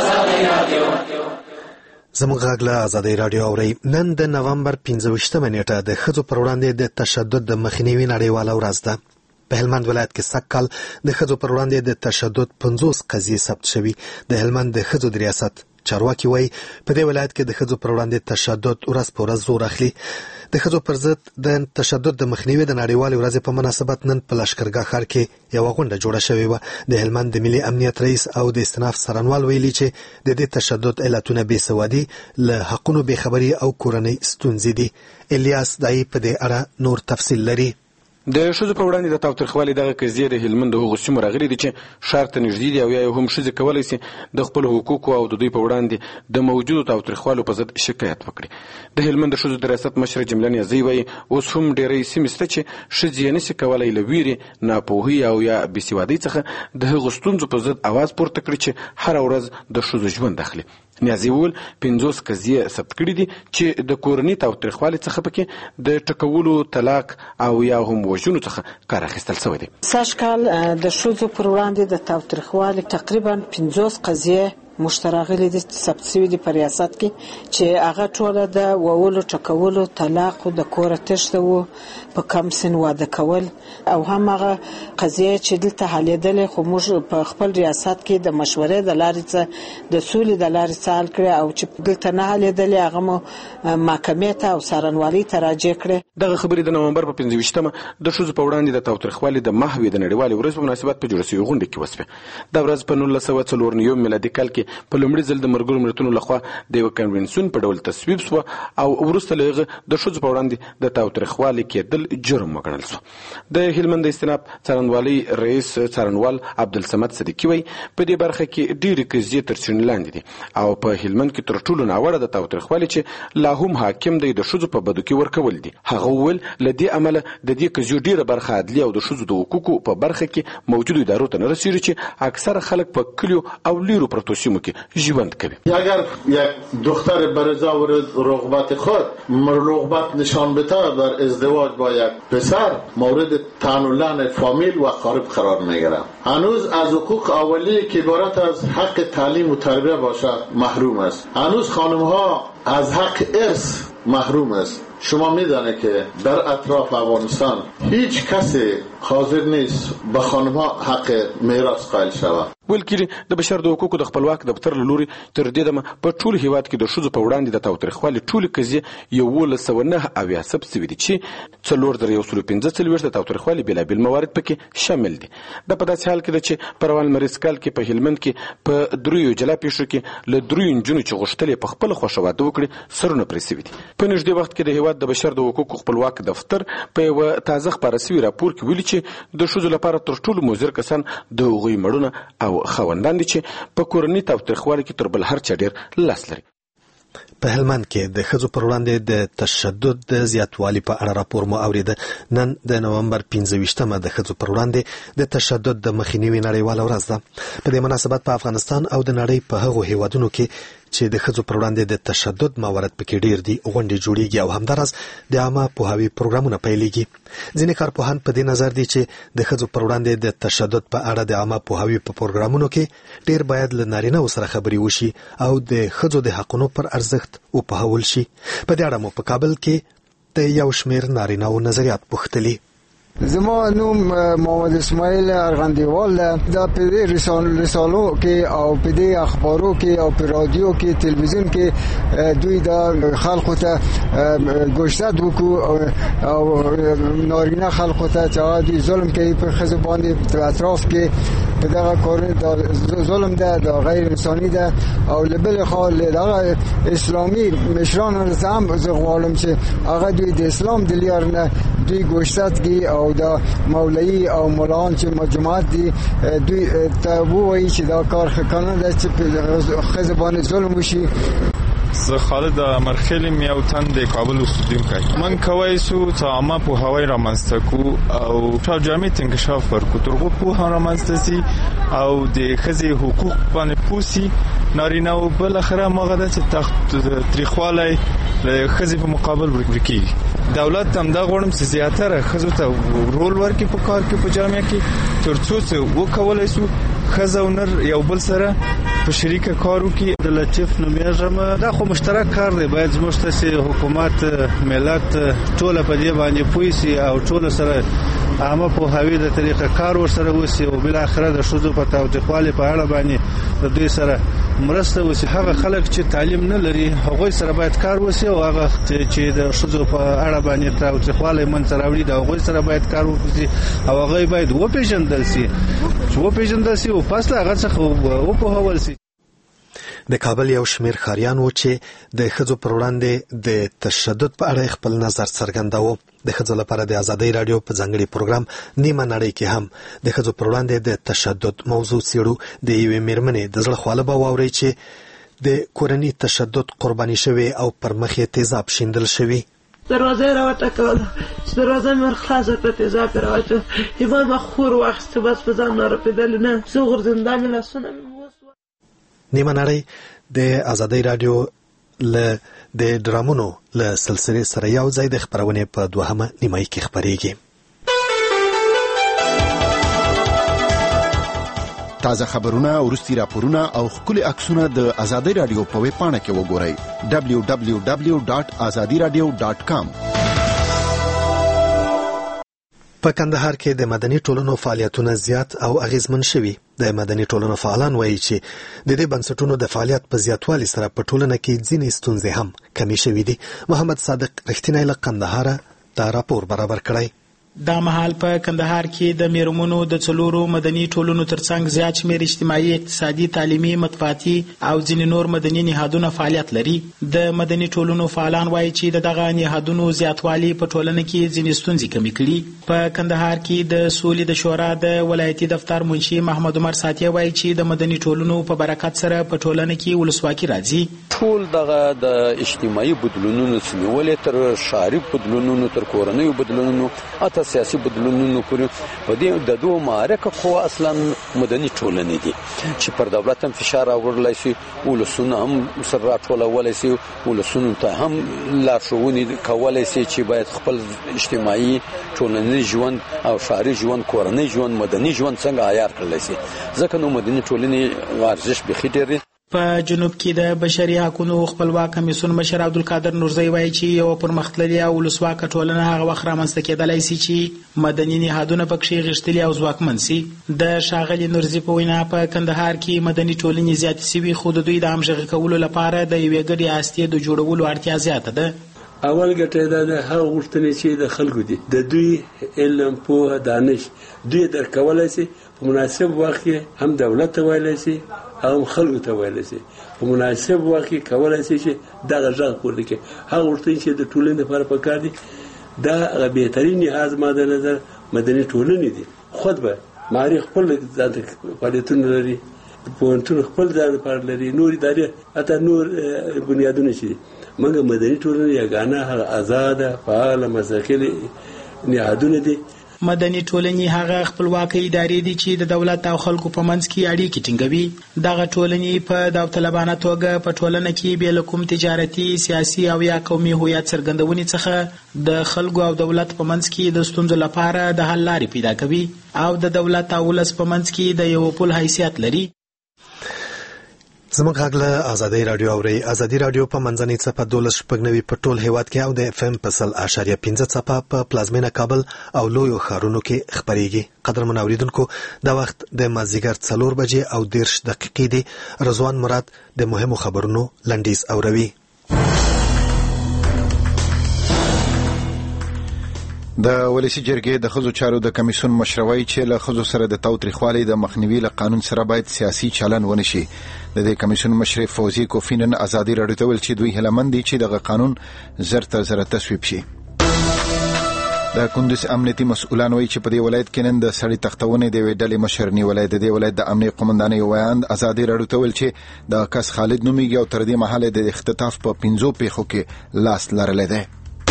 زموږ غږ له ازادۍ راډیو اورئ. نن د نومبر پنځه ویشتمه نیټه د ښځو پر وړاندې د تشدد د مخنیوي نړیواله ورځ ده. په هلمند ولایت کې سږ کال د ښځو پر وړاندې د تشدد پنځوس قضیې ثبت شوي. د هلمند د ښځو د ریاست چارواکي وایي په دې ولایت کې د ښځو پر وړاندې تشدد ورځ په ورځ زور اخلي. د ښځو پر ضد د تشدد د مخنیوي د نړیوالې ورځې په مناسبت نن په لښکرګاه ښار کې یوه غونډه جوړه شوې وه. د هلمند د ملي امنیت رئیس او د استناف څارنوال ویلي چې د دې تشدد علتونه بې سوادي، له حقونو بېخبري او کورنۍ ستونزې دي. الیاس دای په دې اړه نور تفصیل لري. د ښځو په وړاندې د تاوتریخوالي دغه قضیې د هلمند د هغو سیمو راغلي دي چې ښار ته نږدې دي او یا هم ښځې کولی شي د خپلو حقوقو او د دوی په وړاندې د موجودو تاوتریخوالو په ضد شکایت وکړي. د هلمند د ښځو د ریاست مشره جمله نیازۍ وایي اوس هم ډېری سیمې شته چې ښځې یې نشي کولی له ویرې، ناپوهۍ او یا بېسوادۍ څخه د هغو ستونزو په ضد اواز پورته کړي چې هره ورځ د ښځو ژوند اخلي. نیازي وویل پنځوس قضیې ثبت کړي دي چې د کورني تاوتریخوالي څخه پکې د ټکولو، طلاق او یا هم وژنو څخه کار اخیستل شوی دی. سږ کال د ښځو پر وړاندې د تاوتریخوالي تقریبا پنځوس قضیې مشتراغلي دي ثبت شوي دي په ریاست کې چې هغه ټوله د وولو، ټکولو، طلاق، د کوره تښتو، په کم سن واده کول او هم هغه قضیې چې دلته حلېدلې خو موږ په خپل ریاست کې د مشورې د لارې څخه د سولې د لارې څخه حل کړې او چې دلته نه حلېدلې هغه مو محکمې ته او څارنوالۍ ته راجع کړې. دغه خبرې د نومبر په پنځه ویشتمه د ښځو په وړاندې د تاوتریخوالي د محوې د نړیوالې ورځې په مناسبت په جوړه شوې غونډه کې وشوې. دا ورځ په نولس سوه څلور نوي میلادي کال کې په لومړي ځل د ملګرو ملتونو لخوا د یو کنونسیون په ډول تصویب شو او وروسته له هغه د ښځو په وړاندې د تاوتریخوالي کېدل جرم وګڼل شو. د هلمند د استناف څارنوالۍ رئیس څارنوال عبدالصمد صدیقي وایي په دې برخه کې ډېرې قضیې تر څېړنې لاندې دي او په هلمند کې تر ټولو ناوړه د تاوتریخوالي چې لا هم حاکم دی د ښځو په بدو کې ورکول دي. هغه وویل له دې امله د دې قضیو ډېره برخه عدلي او د ښځو د حقوقو په برخه کې موجودو ادارو ته نه رسېږي چې اکثره خلک په کلیو او لیرو پرتو سیمو کې ژوند کوي. اگر یک دختر بر ازای رغبت خود رغبت نشان بده در ازدواج با یک پسر مورد طعن و لعن فامیل و اقارب قرار میگیره. هنوز از حقوق اولیه که عبارت از حق تعلیم و تربیت باشد محروم است. هنوز خانم ها از حق ارث محروم است. شما میدانه که در اطراف افغانستان هیچ کسی حاضر نیست به خانم‌ها حق میراث قائل شود. ویل کېږي د بشر د حقوقو د خپلواک دفتر له لوري تر دې دمه په ټول هیواد کې د ښځو په وړاندې د تاوتریخوالي ټولې قضیې یولس سوه نهه اویا ثبت شوي دي چې څلور زره یو سلو پنځه څلوېښت د تاوتریخوالي بېلابېل موارد پکې شامل دي. دا په داسې حال کې ده چې په روان لمریز کال کې په هلمند کې په دریو جلا پیښو کې له دریو نجونو چې غوښتل یې په خپله خوښه واده وکړي سرونه پرې شوي دي. په نږدې وخت کې د هیواد د بشر د حقوقو خپلواک دفتر په یوه تازه خپاره شوي راپور کې ویلي چې د ښځو لپاره تر ټولو مضر کسان د هغوی مړونه او خاوندان دي چې په کورني تاوتریخوالي کې تر بل هر چا ډېر لاس لري. په هلمند کې د ښځو پر وړاندې د تشدد د زیاتوالي په اړه راپور مو اورېده. نن د نومبر پنځه ویشتمه د ښځو پر وړاندې د تشدد د مخنیوي نړیواله ورځ ده. په دې مناسبت په افغانستان او د نړۍ په هغو هیوادونو کې چې د ښځو پر وړاندې د تشدد موارد پکې ډیر دي غونډې جوړیږي او همدارس د عامه پوهاوي پروګرامونه پیلېږي. ځینې کارپوهان په دې نظر دي چې د ښځو پر وړاندې د تشدد په اړه د عامه پوهاوي په پروګرامونو کې ډیر باید له نارینه‌و سره خبرې وشي او د ښځو د حقونو پر ارزښت وپوهول شي. په دې اړه مو په کابل کې د یو شمېر نارینه‌و نظریات پوښتلي. زما نوم محمد اسماعیل ارغندیوال ده. دا په دې رسالو کې او په دې اخبارو کې او په رادیو کې تلویزیون کې دوی دا خلکو ته ګوشت وکړو او نارینه خلکو ته چې دوی ظلم کوي په ښځو باندې په اطراف کې دغه کارونه دا ظلم ده، دا غیر انساني ده. او لبل خال دغه اسلامي مشران هم زه غواړم چې هغه دوی د اسلام د لار نه دوی ګوشت کی او دا مولوی او مولان چې مجموعات دي دوی ته وایي چې دا کار ښه ده چې ښځو باندې ظلم وشي. زه خالد مرخیل یم، یو تن د کابل اوسیدونکی. من کوای سو چې عامه پوهاوی رامنځته کو او ټول جامعه انکشاف ورکو ترغو پوهه رامنځته سي او د ښځې حقوق باندې پوسی. نارینه او بل اخره مغه د تخت تاریخوالي له ښځې په مقابل ورکی. دولت هم دا غوړم چې زیاتره ښځو ته رول ورکړي په کار کې په جامعه کې ترڅو څه وکولای سو ښځه او نر یو بل سره په شریکه کارو کې. د لطیف نومیږم. دا خو مشترک کار دی، باید زموږ ته حکومت ملت ټول په دې باندې پوي سي او ټول سره عامه پوهاوی د طریقه کار ورسره وسی او بل اخره د شذو په تاوتریخوالي په اړه باندې د دوی سره مرسته وسی. هغه خلک چې تعلیم نه لري هغه سره باید کار وسی او هغه چې د شذو په اړه باندې تاوتریخوالي منځ راوړي دا هغه سره باید کار وکړي او هغه باید وپیژندل سي چې وپیژندل سي او پس هغه څخه وپوهول سي. د کابل یو شمېر ښاریان و چې د ښځو پر وړاندې د تشدد په اړه خپل نظر څرګنداوه. د ښځو لپاره د ازادۍ راډیو په ځانګړي پروګرام نیمه نړۍ کې هم د ښځو پر وړاندې د تشدد موضوع څېړو. د یوې مېرمنې د زړه خواله به واورئ چې د کورني تشدد قرباني شوې او پر مخ یې تیزاب شیندل شوي. دروازه را وټکوله چې دروازه مې ورخلاصه کړه، تیزاب یې راواچوه، ایمان مې خور واخیسته، بس په ځان نارپېدلې نه زه غورځېدم، مې لاسونه مې نیمه نړۍ د ازادۍ راډیو له د ډرامونو له سلسلې سره یو ځای د خبرونې په دوهمه نیمایي کې خبرېږي. تازه خبرونه، وروستي راپورونه او ښکلي عکسونه د ازادۍ راډیو په ویب پاڼه کې وګورئ دبلیو دبلیو دبلیو ډاټ ازادي راډیو ډاټ کام. په کندهار کې د مدني ټولنو فعالیتونه زیات او اغیزمن شوي. د مدني ټولنو فعالان وایي چې د دې بنسټونو د فعالیت په زیاتوالي سره په ټولنه کې ځینې ستونزې هم کمې شوې دي. محمد صادق رښتینی له قندهاره دا راپور برابر کړی. دا مهال په کندهار کې د میرمنو د څلورو مدني ټولنو ترڅنګ زیات شمېر اجتماعي، اقتصادي، تعلیمي، مطبوعاتي او ځینې نور مدني نهادونه فعالیت لري. د مدني ټولنو فعالان وایي چې دغه نهادونو زیاتوالی په ټولنه کې ځینې ستونزې کمې کړي. په کندهار کې د سولې د شورا د ولایتي دفتر منشي محمد عمر ساتي وایي چې د مدني ټولنو په برکت سره په ټولنه کې ولسواکي راځي. ټول دغه د اجتماعي بدلونونو څخه تر شعري بدلونونو تر کورنیو بدلونونو اته سیاسي بدلونونو پورې په دې د دوه معرکه خو اصلا مدني ټولنې دي چې پر دولت هم فشار راوړلای شي، ولسونه هم سره راټولولای شي، ولسونه ته هم لارښوونې کولای شي چې باید خپل اجتماعي ټولنیز ژوند او شعري ژوند، کورنی ژوند، مدني ژوند څنګه عیار کړل شي. ځکه نو مدني ټولنې ارزښت بخي ډېر دی. په جنوب کې د بشري حقوقو خپلواک کمیسیون مشر عبدالقادر نورزی وایي چې یو پرمختللې او ولسواکه ټولنه هغه وخت رامنځته کېدلی شي چې مدني نهادونه پکې غښتلي او ځواکمن شي. د ښاغلي نورزي په وینا په کندهار کې مدني ټولنې زیاتې شوي، خو د دوی د همغږي کولو لپاره د یوې ګډې هستې د جوړولو اړتیا زیاته ده. اول ګټه دا ده هغه غوښتنې چې د خلکو دي، د دوی علم، پوهه، دانش دوی درکولای شي په مناسب وخت کې هم دولت ته ویلی شي هم خلکو ته ویلی شي، په مناسب وخت کې کولای شي چې دغه غږ پورته کړي. هغه غوښتنې چې د ټولنې لپاره پکار دي دا هغه بهترین نهاد ما د نظر مدني ټولنې دي. خود به معرفت خپل ځان فعالیتونه لري، پوهنتون خپل ځان لپاره لري، نور ادارې حتی نور بنیادونه چې موږ مدني ټولنه یګانه هغه آزاده فعاله مستقله نهادونه دي. مدني ټولنې هغه خپلواکه ادارې دي چې د دولت او خلکو په منځ کې اړیکې ټینګوي. دغه ټولنې په داوطلبانه توګه په ټولنه کې بې له کوم تجارتي، سیاسي او یا قومي هویت څرګندونې څخه د خلکو او دولت په منځ کې د ستونزو لپاره د حل لارې پیدا کوي او د دولت او ولس په منځ کې د یو پل حیثیت لري. زموږ غږ له ازادي رادیو اوري. ازادي رادیو په منځنۍ څپه دولس شپږ نوي په ټول هیواد کې او د اف ام په سل اشاریه پنځه څپه په پلازمینه کابل او لویو ښارونو کې خپرېږي. قدرمن اوریدونکو، دا وخت د مازدیګر څلور بجې او دېرش دقیقې دي. رضوان مراد د مهمو خبرونو لنډیز اوروي. د ولسی جرګې د ښځو چارو د کمیسیون مشروي چې له ښځو سره د تاوتریخوالي د مخنیوي له قانون سره باید سیاسي چلن ونشي. د دې کمیسیون مشر فوزي کوفینن ازادي رادیو ته ویل چې دوی هلمند دي چې دغه قانون زر تر زر تصویب شي. د کندوز امنیتي مسؤلان وایي چې په دې ولایت کې نن د سړي تختونه د وې ډلې مشر نیولای. د دې ولایت د امنیت قومندان یو ویاند ازادي رادیو ته ویل چې د کس خالد نومیږي او تر دې مهاله د اختطاف په پنځو پیښو کې لاس لرلی دی.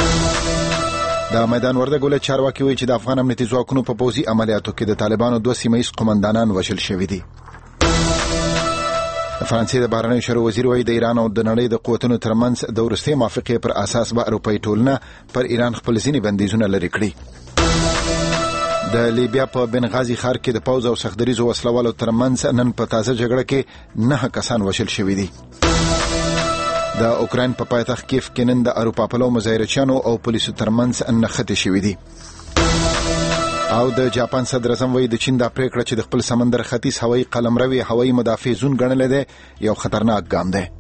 د میدان وردګ ولایت چارواکي وایي چې د افغان امنیتي ځواکونو په پوځي عملیاتو کې د طالبانو دوه سیمه ایز قومندانان وژل شوي دي. د فرانسې د بهرنیو چارو وزیر وایي د ایران او د نړۍ د قوتونو ترمنځ د وروستۍ موافقې پر اساس به اروپایي ټولنه پر ایران خپل ځینې بندیزونه لرې کړي. د لیبیا په بنغازي ښار کې د پوځ او سختدریزو وسلوالو ترمنځ نن په تازه جګړه کې نه کسان وژل شوي دي. د اوکراین په پایتخت کیف کې نن د اروپا پلو مظاهرچیانو او پولیسو ترمنځ نښتې شوې دي. او د جاپان صدر اعظم وایي د چین دا پریکړه چې د خپل سمندر ختیځ هوایي قلمروي هوایي مدافع زون ګڼلی دی یو خطرناک ګام دی.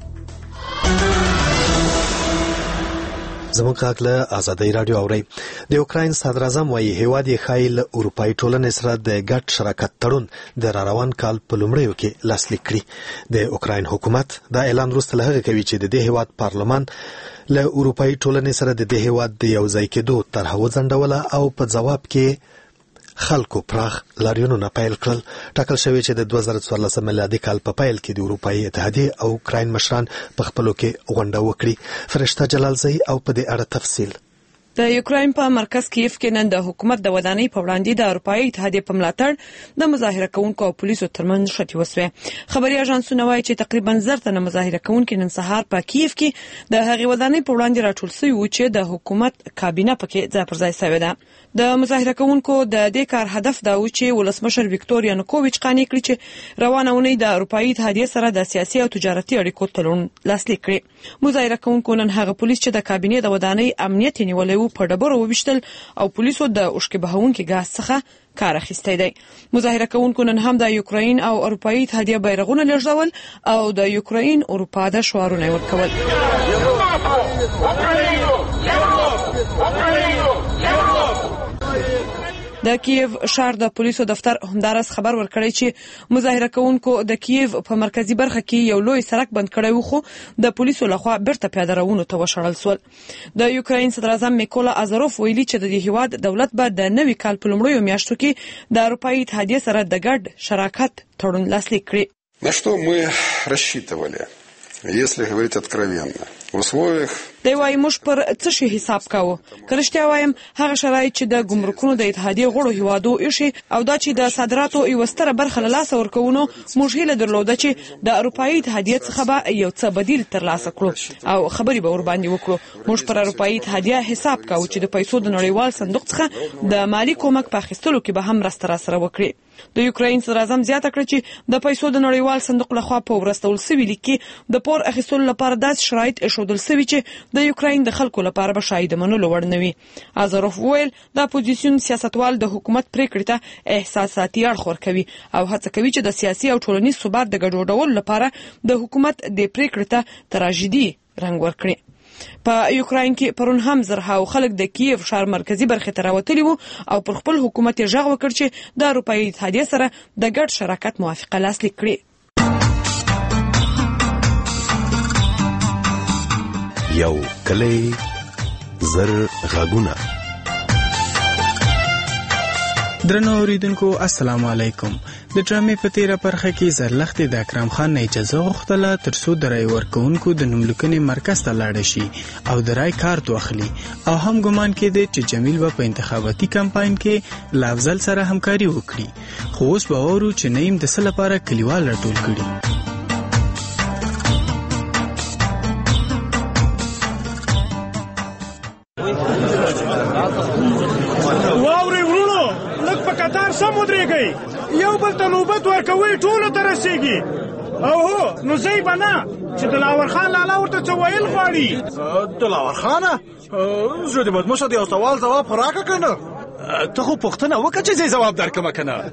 زموږ غږ له ازادي رادیو اوري. د اوکراین صدر اعظم وایي هیواد یې ښایي له اروپایي ټولنې سره د ګډ شراکت تړون د را روان کال په لومړیو کې لاسلیک کړي. د اوکراین حکومت دا اعلان وروسته له هغه کوي چې د دې هیواد پارلمان له اروپایي ټولنې سره د دې هیواد د یو ځای کېدو طرحه وځنډوله او په ځواب کې خلکو پراخ لاریونونه پیل کړل. ټاکل شوی چې د دوه زره څوارلس میلادي کال په پیل کې د اروپایي اتحادیې او اوکراین مشران په خپلو کې غونډه وکړي. فرشته جلالزئی او په دې اړه تفصیل. د یوکراین په مرکز کیف کې نن د حکومت د ودانۍ په وړاندې د اروپایي اتحادیې په ملاتړ د مظاهره کوونکو او پولیسو ترمنځ شخړې وسوې. خبري اژانسونه وایي چې تقریبا زر تنه مظاهره کوونکي نن سهار په کیف کې د هغې ودانۍ په وړاندې راټول شوي وو چې د حکومت کابینه پکې ځای پر ځای شوې ده. د مظاهره کوونکو د دې کار هدف دا و چې ولسمشر ویکټور یانوکوویچ قانع کړي چې روانه اونۍ د اروپایي اتحادیې سره د سیاسي او تجارتي اړیکو تړون لاسلیک کړي. مظاهره کوونکو نن هغه پولیس چې د کابینې د ودانۍ امنیت نیولې وو په ډبرو وویشتل او پولیسو د اوښکې بهونکي ګاز څخه کار اخیستی دی. مظاهره کوونکو نن هم د یوکراین او اروپایي اتحادیې بیرغونه لړزول او د یوکراین اروپا د شعارونه ورکول. د کیف ښار د پولیسو دفتر همدارس خبر ورکړی چې مظاهره کوونکو د کیف په مرکزی برخه کې یو لوی سړک بند کړی و خو د پولیسو لخوا بیرته پیاده روانو ته وشړل شول. د یوکراین صدر اعظم میکولا ازاروف ویلي چې د دې هیواد دولت به د نوي کال په لومړیو میاشتو کې د اروپایي اتحادیې سره د ګډ شراکت تړون لاسلیک کړي. На что мы рассчитывали, если говорить откровенно? В условиях دی وايي موږ پر څه شي حساب کاوه. که رښتیا وایم هغه شرایط چې د ګمرکونو د اتحادیې غړو هیوادو ایښي او دا چې د صادراتو یوه ستره برخه له لاسه ورکوونو موږ هیله درلوده چې د اروپایي اتحادیې څخه به یو څه بدیل ترلاسه کړو او خبرې به ورباندې وکړو. موږ پر اروپایي اتحادیې حساب کاوه چې د پیسو د نړیوال صندوق څخه د مالی کومک په اخیستلو کې به هم مرسته راسره وکړي. د یوکراین صدر اعظم زیاته کړه چې د پیسو د نړیوال صندوق لخوا په ورستول سوي لیک کې د پور اخیستلو لپاره داسې شرایط ایښودل سوي چې د یوکراین د خلکو لپاره به شاید منلو وړ نه وي. ازاروف ویل د اپوزیسیون سیاستوال د حکومت پریکړې ته احساساتي اړخ ورکوي او هڅه کوي چې د سیاسي او ټولنیز ثبات د ګډوډولو لپاره د حکومت د پریکړې ته تراژیدي رنګ ورکړي. په یوکراین کې پرون هم زرهاو خلک د کیف ښار مرکزی برخې ته راوتلي وو او پر خپل حکومت یې غږ وکړ چې د اروپایي اتحادیې سره د ګډ شراکت موافقه لاسلیک کړي. یو کلی زر غږونه درنو اوریدونکو السلام علیکم. د ډرامې په تیره برخه کې زرلښتې د اکرم خان نه اجازه غوښتله ترڅو د رای ورکوونکو د نوملیکنې مرکز ته لاړه شي او د رای کارت واخلي او هم ګمان کېده چې جمیل به په انتخاباتي کمپاین کې له افضل سره همکاري وکړي، خو اوس به واورو چې نعیم د څه لپاره کلیوال راټول کړي. سم ودرېږئ، یو بل ته نوبت ورکوئ، ټولو ته رسېږي. او هو نو ځئ به نه چې د لاور خان لالا ورته څه ویل غواړي. د لاور خانه زه د بدمشه د یو سوال ځواب خو راکړه که نه؟ ته خو پوښتنه وکړه چې زه ځواب درکړم که نه.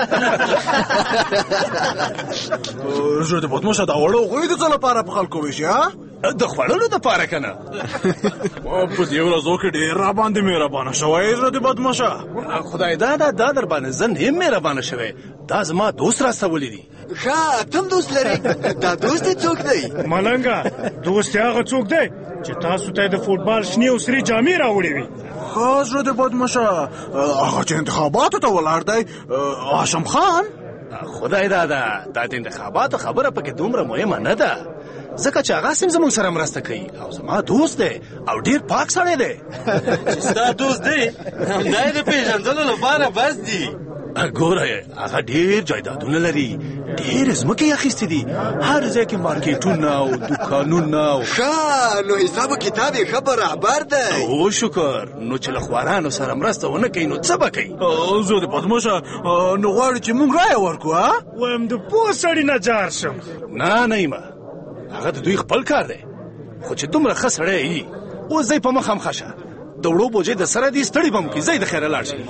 زه د بدمشه دا وړو غوی د څه لپاره په خلکو ویشي؟ د خوړلو دپاره که نه؟ په دې ورځو کې ډېر راباندې مهربانه شوی زه د بدمشه. خدای داده دا در باندې زه نیم مهربانه شوی. دا زما دوست راستولی دی. ښه تم دوست لري؟ دا دوست دې څوک دی؟ ملنګه دوست یې هغه څوک دی چې تاسو ته د فوټبال شنې او سرې جامې راوړې وي. ښه زه د بدمشه هغه چې انتخاباتو ته ولاړ دی هاشم خان. خدای داده دا د انتخاباتو خبره پکې دومره مهمه نه ده، ځکه چې هغه سم زموږ سره مرسته کوي او زما دوست دی او ډېر پاک سړی دی. چې ستا دوست دی همدا یې د پېژندلو لپاره بس دی. ګوره هغه ډېر جایدادونه لري، ډېر ځمکې اخیستې دي، هر ځای کې مارکیټونه او دوکانونه. ښه نو حساب و کتاب یې ښه برابر دی. او شکر. نو چې له خوارانو سره مرسته ونه کوي نو څه به کوي؟ زه د بدمشه نو غواړي چې موږ رایه ورکړو؟ وایم د پوه سړي نه جار شم. نه نعیمه هغه د دوی خپل کار دی، خو چې دومره ښه سړی یي اوس ځئ په مخ همخه شه. د وړو بوجۍ د سره دي ستړي به مو کړي. ځئ د خیره لاړ شئ.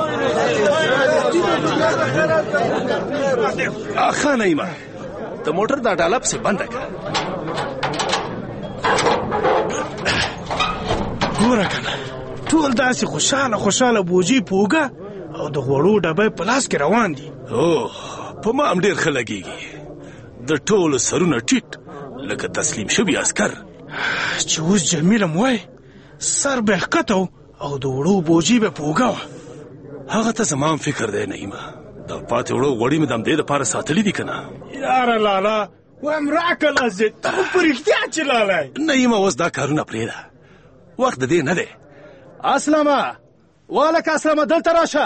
ښه نعیمه د موټر دا ډاله پسې بنده کړه. ګوره که نه ټول داسې خوشحاله خوشحاله بوجي پوګه او د غوړو ډبی په لاس کې روان دي. اوه په ما هم ډېر ښه لګېږي. د ټولو سرونه ټیټ لکه تسلیم شوي عسکر. چې اوس جمیل هم وای سر به یې ښکته او د وړو بوجي به پوګه وه. هغه ته زما هم فکر دی نعیمه. دا پاتې وړو غوړي مې د همدې دپاره ساتلي دي که نه؟ یاره لالا وایم راکړه لازې ته خو په رښتیا چې لالی. نعیمه اوس دا کارونه پرېږده، وخت د دې نه دی. اسلامه والکه اسلامه دلته راشه.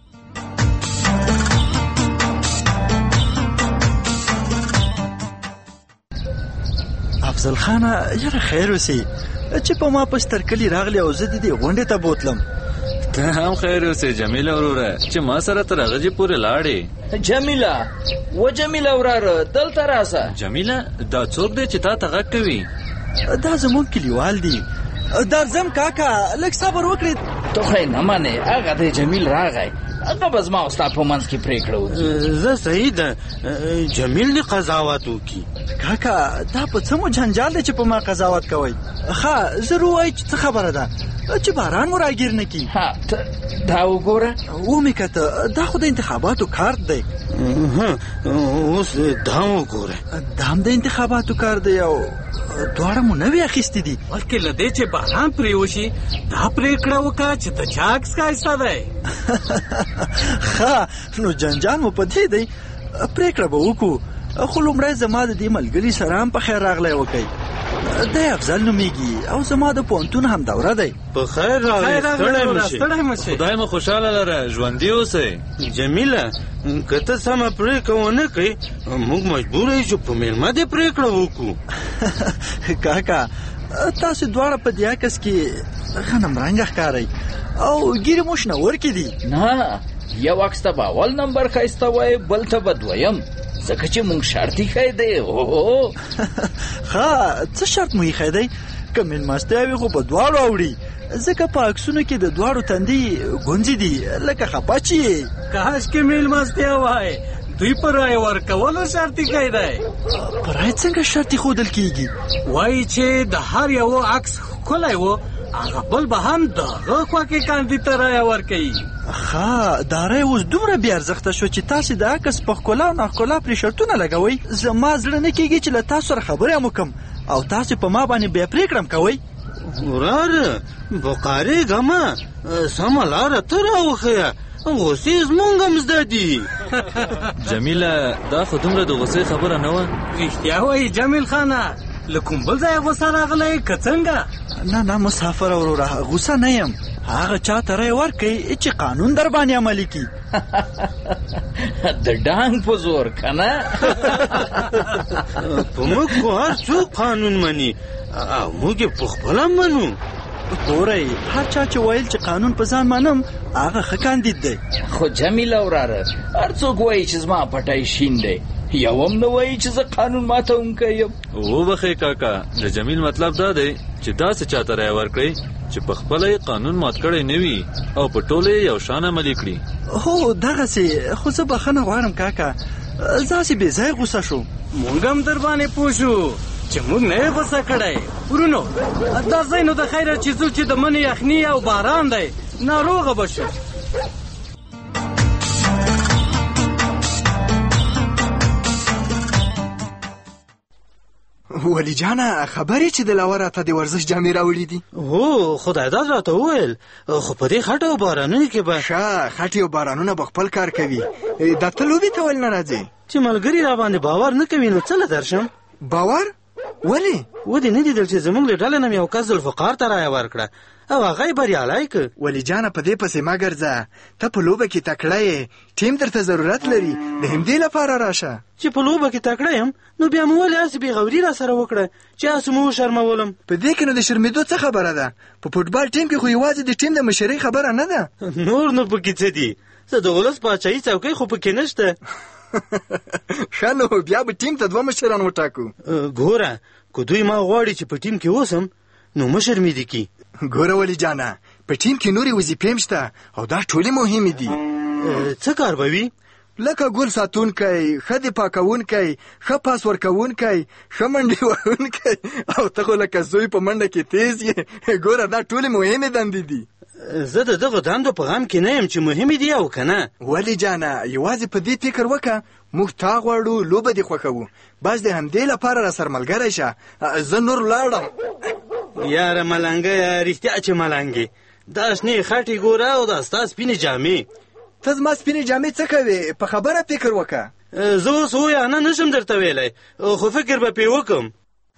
افضل خانه یاره خیر اوسې چې په ما پس تر کلي راغلی او زه د دې غونډې ته بوتلم. ته هم خیر اوسې جمیله وروره چې ما سره تر هغه جې پورې لاړې. جمیله و جمیله وراره دلته راسه. جمیله دا څوک دی چې تا ته غږ کوي؟ دا زموږ کلیوال دی. درځم کاکا لږ صبر وکړئ. ته خو یې نه منې هغه دی جمیل راغی، هغه به زما او ستا په منځ کې پرېکړه وکړي. زه صحیح ده جمیل دې قضاوت وکړي. کاکا دا په څه مو جنجال دی چې په ما قضاوت کوئ؟ ښه زر ووایئ چې څه خبره ده چې باران مو راګیر نه کړي. دا وګوره ومې کته دا خو د انتخاباتو کارت دی. اوس دا وګوره دا هم د انتخاباتو کارت دی او دواړه مو نوې اخیستې دي. بلکې له دې چې باران پرې وشي دا پرېکړه وکړه چې د چا عکس ښایسته دی. ښه نو جنجال مو په دې دی پرېکړه به وکړو، خو لومړی زما د دې ملګري سره هم په خیر راغلی وکئ. دی افضل نومیږي او زما د پوهنتون هم دوره دی. په خیر راغلی ستړی مه شئ. خدای مو خوشحاله لره ژوندي اوسئ. جمیله که ته سمه پرېکړه ونه کړې موږ مجبور یو چې په میلمه دې پرېکړه وکړو. کاکا تاسو دواړه په دې عکس کې غنم رنګه ښکارئ او ګیرې مو شنور کې دي. نه یو عکس ته به اول نمبر ښایسته وای بل ته به دویم، ځکه چې مونږ شرط ایښی دی. ښه څه شرط مو ایښی دی؟ که مېلمستیا وي خو په دواړو اوړي، ځکه په عکسونو کې د دواړو تندي ګونځې دي لکه خپه چې کاشکې مېلمستیا وای. دوی په رایې ورکولو شرط ایښی دی. په رایې څنګه شرط ایښودل کېږي؟ وایي چې د هر یوه عکس ښکلی و هغه بل به هم د هغه خوا کې کاندید ته رایه ورکوي. ښه دا رایه اوس دومره بې ارزښته شوه چې تاسې د عکس په ښکلا او ناښکلا پرې شرطونه لګوئ. زما زړه نه کېږي چې له تاسو سره خبرې هم وکړم او تاسې په ما باندې بیا پرېکړه هم کوئ. وراره بقارېږه مه، سمه لاره ته راوښیه غصې زمونږ هم زده دي. جمیله دا خو دومره د غصې خبره نه وه. رښتیا وایي جمیل خانه، له کوم بل ځایه غوسه راغلی که څنګه؟ نه نه مسافر وروره، غوسه نه یم. هغه چا ته رایې ورکوي چې قانون در باندې عملي کړي. د ډانګ په زور که نه؟ په موږ خو هر څوک قانون مني او موږ یې په خپله منو. ګورئ، هر چا چې ویل چې قانون په ځان منم هغه ښه کاندید دی. خو جمیله وراره، هر څوک وایي چې زما پټی شین دی، یو هم نه وایي چې زه قانون ماتونکی یم. وبخئ کاکا، د جمیل مطلب دا دی چې داسې چاته رایه ورکړئ چې په خپله یې قانون مات کړی نه وي او په ټوله یې یو شان عملي کړي. هو دغسې، خو زه بخښنه غواړم کاکا، زه هسې بې ځایه غوسه شوم. موږ هم در باندې پوه شو چې موږ نه یې غوسه کړی. ورونو دا ځای نو د خیره چې څو چې د منې یخني او باران دی ناروغه به شو. ولی جانه خبرې چې د لاوره ته د ورزش جامې راوړي دي؟ هو خدای داد راته وویل، خو په دې خټه او بارانونو کې به ښه خټې او بارانونه به خپل کار کوي. دا ته لوبې ته ولې نه راځې؟ چې ملګري را باندې باور نه کوي نو څه له درشم؟ باور؟ ولې؟ ودې نه لیدل چې زموږ له ډلې نه یو کس ذوالفقار ته رایه ورکړه او هغه یې بریالی کړ. ولی جانه په دې پسې مه ګرځه، ته په لوبه کې تکړه یې، ټیم درته ضرورت لري، د همدې لپاره راشه. چې په لوبه کې تکړه یم نو بیا مو ولې هسې بېغوري را سره وکړه چې هسې مو وشرمولم؟ په دې کې نو د شرمېدو څه خبره ده؟ په فوټبال ټیم کې خو یوازې د ټیم د مشرۍ خبره نه ده. نور نو پکې څه دي؟ څه د ولس پاچاهي څوکۍ خو پکې نشته. ښه نو بیا به ټیم ته دوه مشران وټاکو. ګوره که دوی ما غواړي چې په ټیم کې اوسم نو مشر مې دي کی. ګوره ولی جانه، په ټیم کې نورې وظیفې هم شته او دا ټولې مهمې دي. څه کار به وي؟ لکه ګل ساتونکی، ښه دفاع کوونکی، ښه پاس ورکوونکی، ښه منډې وهونکی، او ته خو لکه زوی په منډه کې تیز یې. ګوره دا ټولې مهمې دندې دي. زه د دغه دندو په غم کې نه یم چې مهمې دي او که نه. ولې جانه، یوازې په دې فکر وکړه موږ تا غواړو، لوبه دې خوښوو، بس د همدې لپاره را سره ملګری شه. زه نور لاړم. یاره ملنګه، رښتیا چې ملنګې، دا شنې خټې ګوره او دا ستا سپینې جامې. ته زما سپینې جامې څه کوې؟ په خبره فکر وکړه. زه اوس هو یا نه نشم درته ویلی، خو فکر به پرې وکړم.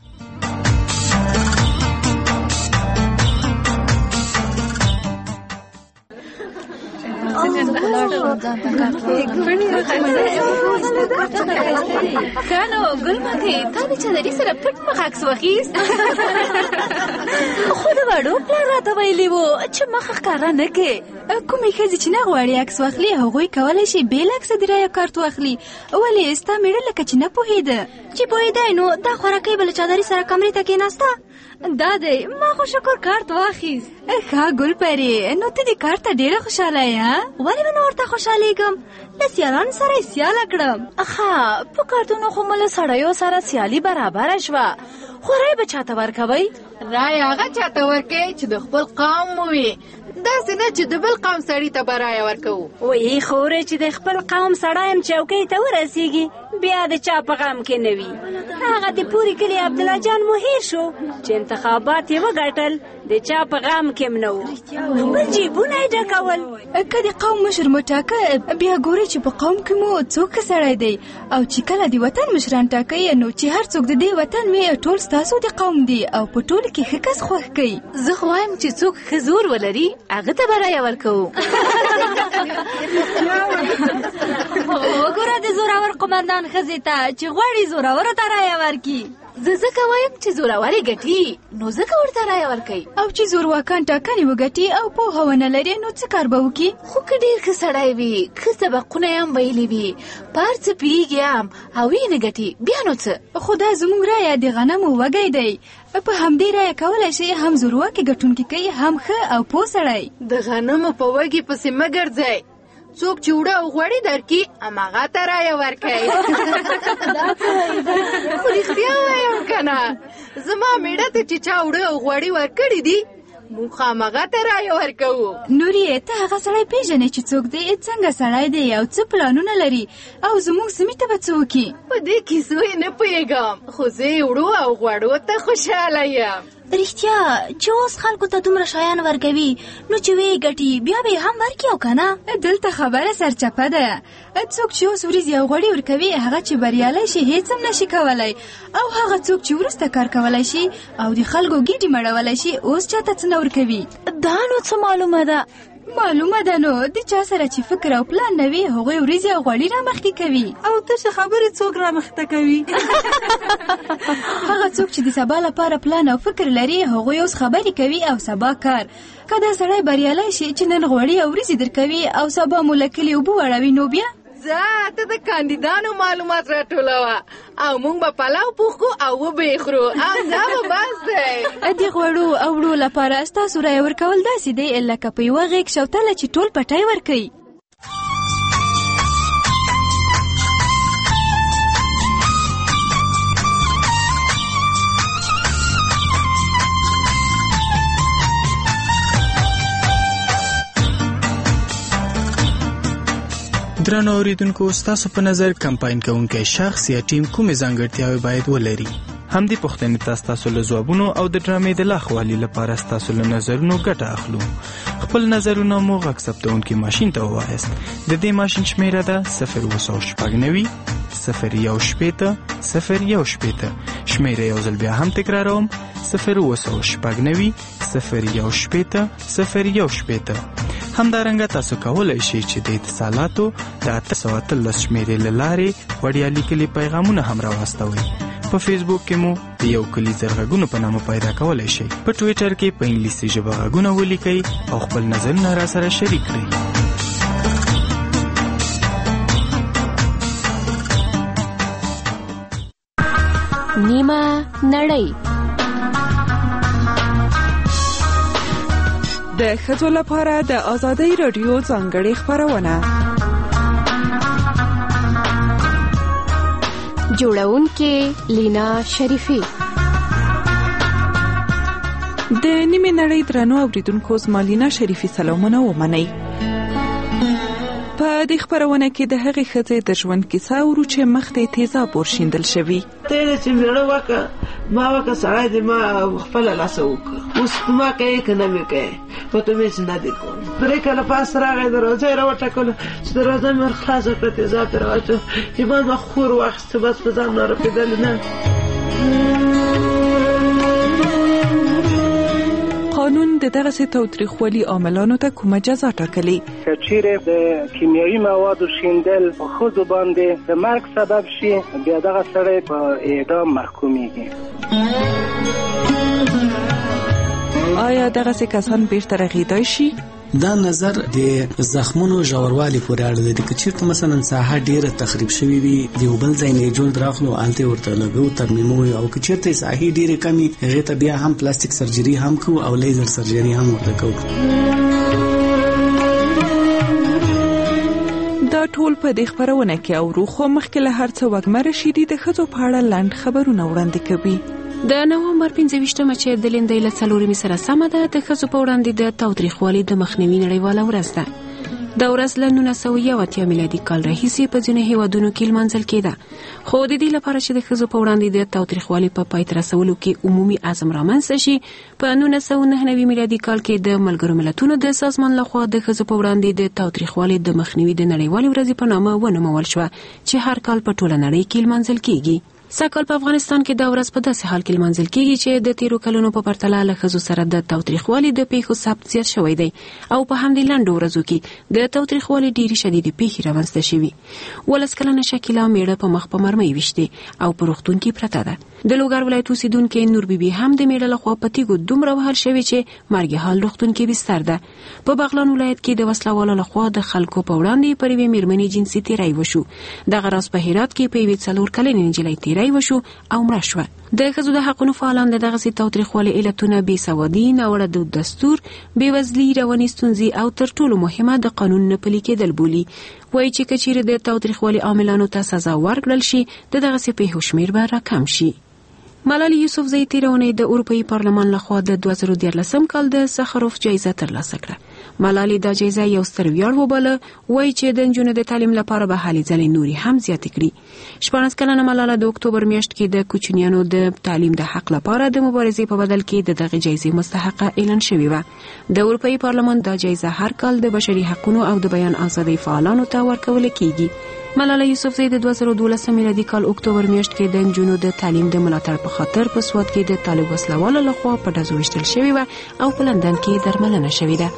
کانو ګل مکې تا د چادري سره پټ مخ عکس واخیست. خو د وړو پلار راته ویلي وو چې مخ ښکاره نه کې. کومې ښځې چې نه غواړي عکس واخلي هغوی کولی شي بې له عکسه د رایه کارت واخلي. ولې ستا مېړه لکه چې نه پوهېده؟ چې پوهېدی نو دا خوراکۍ به له چادري سره کمرې ته کېناسته. دا دی ما خو شکر کارت واخیست. ښه ګل پرې، نو ته دې کارت ته ډېره خوشحاله یې ها؟ ولې به نه ورته خوشحالېږم؟ له سیالانو سره یې سیاله کړم. ښه په کارتونو خو مو له سړیو سره سیالي برابره شوه، خو رایې به چاته ورکوئ؟ رایه هغه چاته ورکوئ چې د خپل قوم مو وي، داسې نه چې د بل قوم سړي ته به رایه ورکوو. وایي خورې چې د خپل قوم سړی هم چوکۍ ته ورسېږي بیا د چا په غم کې نه وي. هغه د پورې کلي عبدالله جان مو هېر شو چې انتخابات یې وګټل، د چا په غم کې هم نه وو، بل جیبونه یې ډکول. که د قوم مشر مو ټاکه بیا ګورئ چې په قوم کې مو څوک سړی دی، او چې کله د وطن مشران ټاکئ نو چې هر څوک د دې وطن وي ټول ستاسو د قوم دی او په ټولو کې ښه کس خوښ کوي. زه خو وایم چې څوک ښه زور ولري هغه ته به رایه ورکوو. وګوره د زورور قمندان ښځې ته چې غواړي زورورو ته رایه ورکړي. زه ځکه وایم چې زورورې ګټي نو ځکه ورته رایه ورکوي. او چې زورواکان ټاکنې وګټي او پوهه ونه لري نو څه کار به وکړي؟ خو که ډېر ښه سړی وي، ښه سبقونه یې هم ویلي وي، په هر څه پوهېږي هم او یې نه ګټي بیا نو څه؟ خو دا زموږ رایه د غنمو وږی دی، په همدې رایه کولی شي هم زورواکې ګټونکي کوي هم ښه او پوه سړی. د غنمو په وږي پسې مه ګرځئ، څوک چې وړه او غوړي درکړي هماغه ته رایه ورکوئ. خو رښتیا وایم که نه، زما مېړه ته چې چا وړه او غوړي ورکړي دي موږ هماغه ته رایه ورکوو. نورې ته هغه سړی پېژنې چې څوک دی، څنګه سړی دی او څه پلانونه لري او زموږ سیمې ته به څه وکړي؟ په دې کیسو یې نه پوهېږم، خو زه یې وړو او غوړو ته خوشحاله یم. رښتیا چې اوس خلکو ته دومره شیان ورکوي نو چې وی ګټي بیا به هم ورکي او کنه. دلته خبره سرچپه ده. څوک چې اوس وریځي او غوړي ورکوي هغه چې بریالی شي هیڅ هم نشي کولای، او هغه څوک چې وروسته کار کولای شي او د خلکو ګیډي مړولی شي اوس چاته څه نه ورکوي. دا نو څه معلومه ده؟ معلومه ده نو د چا سره چې فکر او پلان نه وي هغوی وریځې او غوړي رامخکې کوي. او ته چې خبرې څوک رامخته کوي؟ هغه څوک چې د سبا لپاره پلان او فکر لري هغوی اوس خبرې کوي او سبا کار. که دا سړی بریالی شي چې نن غوړي او وریځې درکوي او سبا مو له کلي اوبه وړوي نو بیا زه ته د کاندیدانو معلومات راټولوه او موږ به پلاو پوخو او وبې خورو او دا به بس دی. د غوړو او وړو لپاره ستاسو رایه ورکول داسې دی لکه په یوه غېږ شوتله چې ټول پټی ورکوي. درنو اوریدونکو، ستاسو په نظر کمپاین کوونکی شخص یا ټیم کومې ځانګړتیاوې باید ولري؟ همدې پوښتنې ته ستاسو له ځوابونو او د ډرامې د لاښوالي لپاره ستاسو له نظرونو ګټه اخلو. خپل نظرونه مو غږ ثبتونکي ماشین ته ووایاست. د دې ماشین شمیره ده صفر اووه سوه شپږ نوي صفر یو شپېته صفر یو شپېته. شمیره یو ځل بیا هم تکراروم، صفر اووه سوه شپږ نوي صفر یو شپېته صفر یو شپېته. همدارنګه تاسو کولی شئ چې د اتصالاتو د اته سوه اتلس شمیرې له لارې وړیا لیکلي پیغامونه هم راواستوئ. په فیسبوک کې مو د یو کلیزر غږونو په نامه پیدا کولی شئ. په ټویټر کې په انګلیسي ژبه غږونه ولیکئ او خپل نظرونه راسره شریک کړئ. نیمه نړۍ د ښځو لپاره د آزادۍ رادیو ځانګړې خپرونه. جوړونکې لینا شریفي. د نیمه نړۍ درنو اوریدونکو، زما لینا شریفي سلامونه ومنئ. په دې خپرونه کې د هغې ښځې د ژوند کیسه اورو چې مخ ته تیزاب ورشیندل شوي. ته چې میړه وکړه ما وکړه سړی دې ما خپله لاسه وکړه، اوس ما کوې که نه مې کوې په تو مې چې نه دې کوم. درې کاله پاس راغی دروازه یې راوټکله چې دروازه مې ور خلاصه کړه، تیزاب یې راواچو، ایمان ما خور واخیسته، بس په ځان نارپېدلې نه. قانون د دغسې تاوتریخوالي عاملانو ته کومه جزا ټاکلې؟ که چیرې د کیمیاوي موادو شیندل په ښځو باندې د مرګ سبب شي بیا دغه سړی په اعدام محکومیږي. آیا دغسې کسان بیرته رغېدای شي؟ دا نظر د زخمونو ژوروالی پورې اړه لري. که چیرته مثلا ساحه ډیره تخریب شوې وي د یو بل ځای نه جوړ راخلو الته ورته لګو ترمیمو، او که چیرته ساحه ډیره کمی هغه ته بیا هم پلاستیک سرجری هم کو او لیزر سرجری هم ورته کو. دا ټول په دې خبرونه کې اورو، خو مخکې له هر څه وږمه رشیدي د ښځو په اړه لنډ خبرونه وړاندې کوي. د نوامبر پنځه ویشتمه چې د لیندۍ له څلورمې سره سمه ده د ښځو په وړاندې د تاوتریخوالي د مخنیوي نړیواله ورځ ده. دا ورځ له نولس سوه یو اتیا میلادي کال راهیسې په ځینو هیوادونو کې لمانځل کېده، خو د دې لپاره چې د ښځو په وړاندې د تاوتریخوالي په پای ته رسولو کې عمومي عزم رامنځته شي، په نولس سوه نهه نوي میلادي کال کې د ملګرو ملتونو د سازمان لخوا د ښځو په وړاندې د تاوتریخوالي د مخنیوي د نړیوالې ورځې په نامه ونومول شوه چې هر کال په ټوله نړۍ کې لمانځل کېږي. سږکال په افغانستان کې دا ورځ په داسې حال کې لمانځل کېږي چې د تیرو کلونو په پرتله له ښځو سره د تاوتریخوالي د پیښو ثبت زیات شوی دی او په همدې لنډو ورځو کې د تاوتریخوالي ډېرې شدیدې پیښې رامنځته شوي. ولس کلنه شکیلا میړه په مخ په مرمۍ ویشتې او په روغتون کې پرته ده. د لوګر ولایت اوسیدونکې نور بیبي هم د میړه لخوا په تیږو دومره وهل شوې چې مرګحال روغتون کې بستر ده. په بغلان ولایت کې د وسلوالو لخوا د خلکو په وړاندې پر یوې میرمنې جنسي تیری وشو. دغه راز په هرات کې په یوې څلور کلنې نجلۍ تیری وشو او مړه شوه. د ښځو د حقونو فعالان د دغسې تاوتریخوالي علتونه بې سوادي، ناوړه د دستور، بېوزلي، رواني ستونزې او تر ټولو مهمه د قانون نه پلي کېدل بولي. وایي چې که چیرې د تاوتریخوالي عاملانو ته سزا ورکړل شي د دغسې پیښو شمېر به راکم شي. ملالۍ یوسفزۍ تېره اونۍ د اروپایي پارلمان لخوا د دوه زره دیارلسم کال د سخروف جایزه ترلاسه کړه. ملالۍ دا جایزه یو ستر ویاړ وباله، وایي چې د نجونو د تعلیم لپاره به هلې ځلې نورې هم زیاتې کړي. شپاړس کلنه ملاله د اکتوبر میاشت کې د کوچنیانو د تعلیم د حق لپاره د مبارزې په بدل کې د دغې جایزې مستحقه اعلان شوې وه. د اروپایي پارلمان دا جایزه هر کال د بشري حقوقو او د بیان ازادۍ فعالانو ته ورکول کیږي. ملاله یوسفزۍ د دوه زره دولسم میلادي کال اکتوبر میاشت کې د نجونو د تعلیم د ملاتړ په خاطر په سوات کې د طالب وسلوالو لخوا په ډزو ویشتل شوې وه او په لندن کې درملنه شوې ده.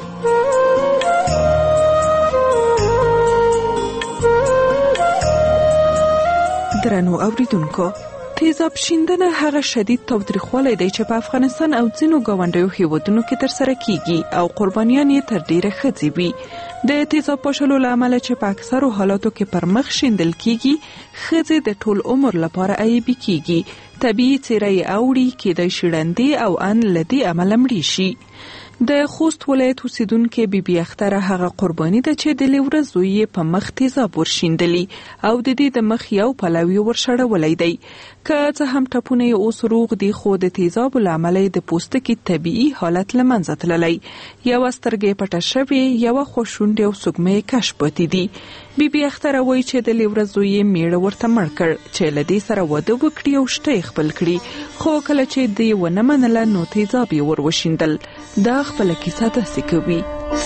درنو اوریدونکو، تیزاب شیندنه هغه شدید تاوتریخوالی دی چې په افغانستان او ځینو ګاونډیو هیوادونو کې ترسره کیږي او قربانیان یې تر ډیره ښځې وي. د تیزاب پاشلو له امله چې په اکثرو حالاتو کې پر مخ شیندل کیږي، ښځې د ټول عمر لپاره عیبي کیږي. طبیعي څیره یې اوړي، کیدای شي ړندې او ان له دې امله مړې شي. د خوست ولایت اوسیدونکې بی بی اختره هغه قرباني ده چې د لیوره زوی یې په مخ تیزاب ورشیندلی او د دې د مخ یو پلوی ورشړولی دی. که څه هم ټپونه یې اوس روغ دي، خو د تیزابو له امله یې د پوستکي طبیعي حالت له منځه تللی. یوه سترګه یې پټه شوې، یوه خوا شونډې او سږمه یې کش پاتې دي. بی بی اختره وایي چې د لیوره زوی یې میړه ورته مړ کړ چې له دې سره واده وکړي او شته یې خپل کړي، خو کله چې دې ونه منله نو تیزاب یې ور وشیندل. دا خپله کیسه داسې کوي.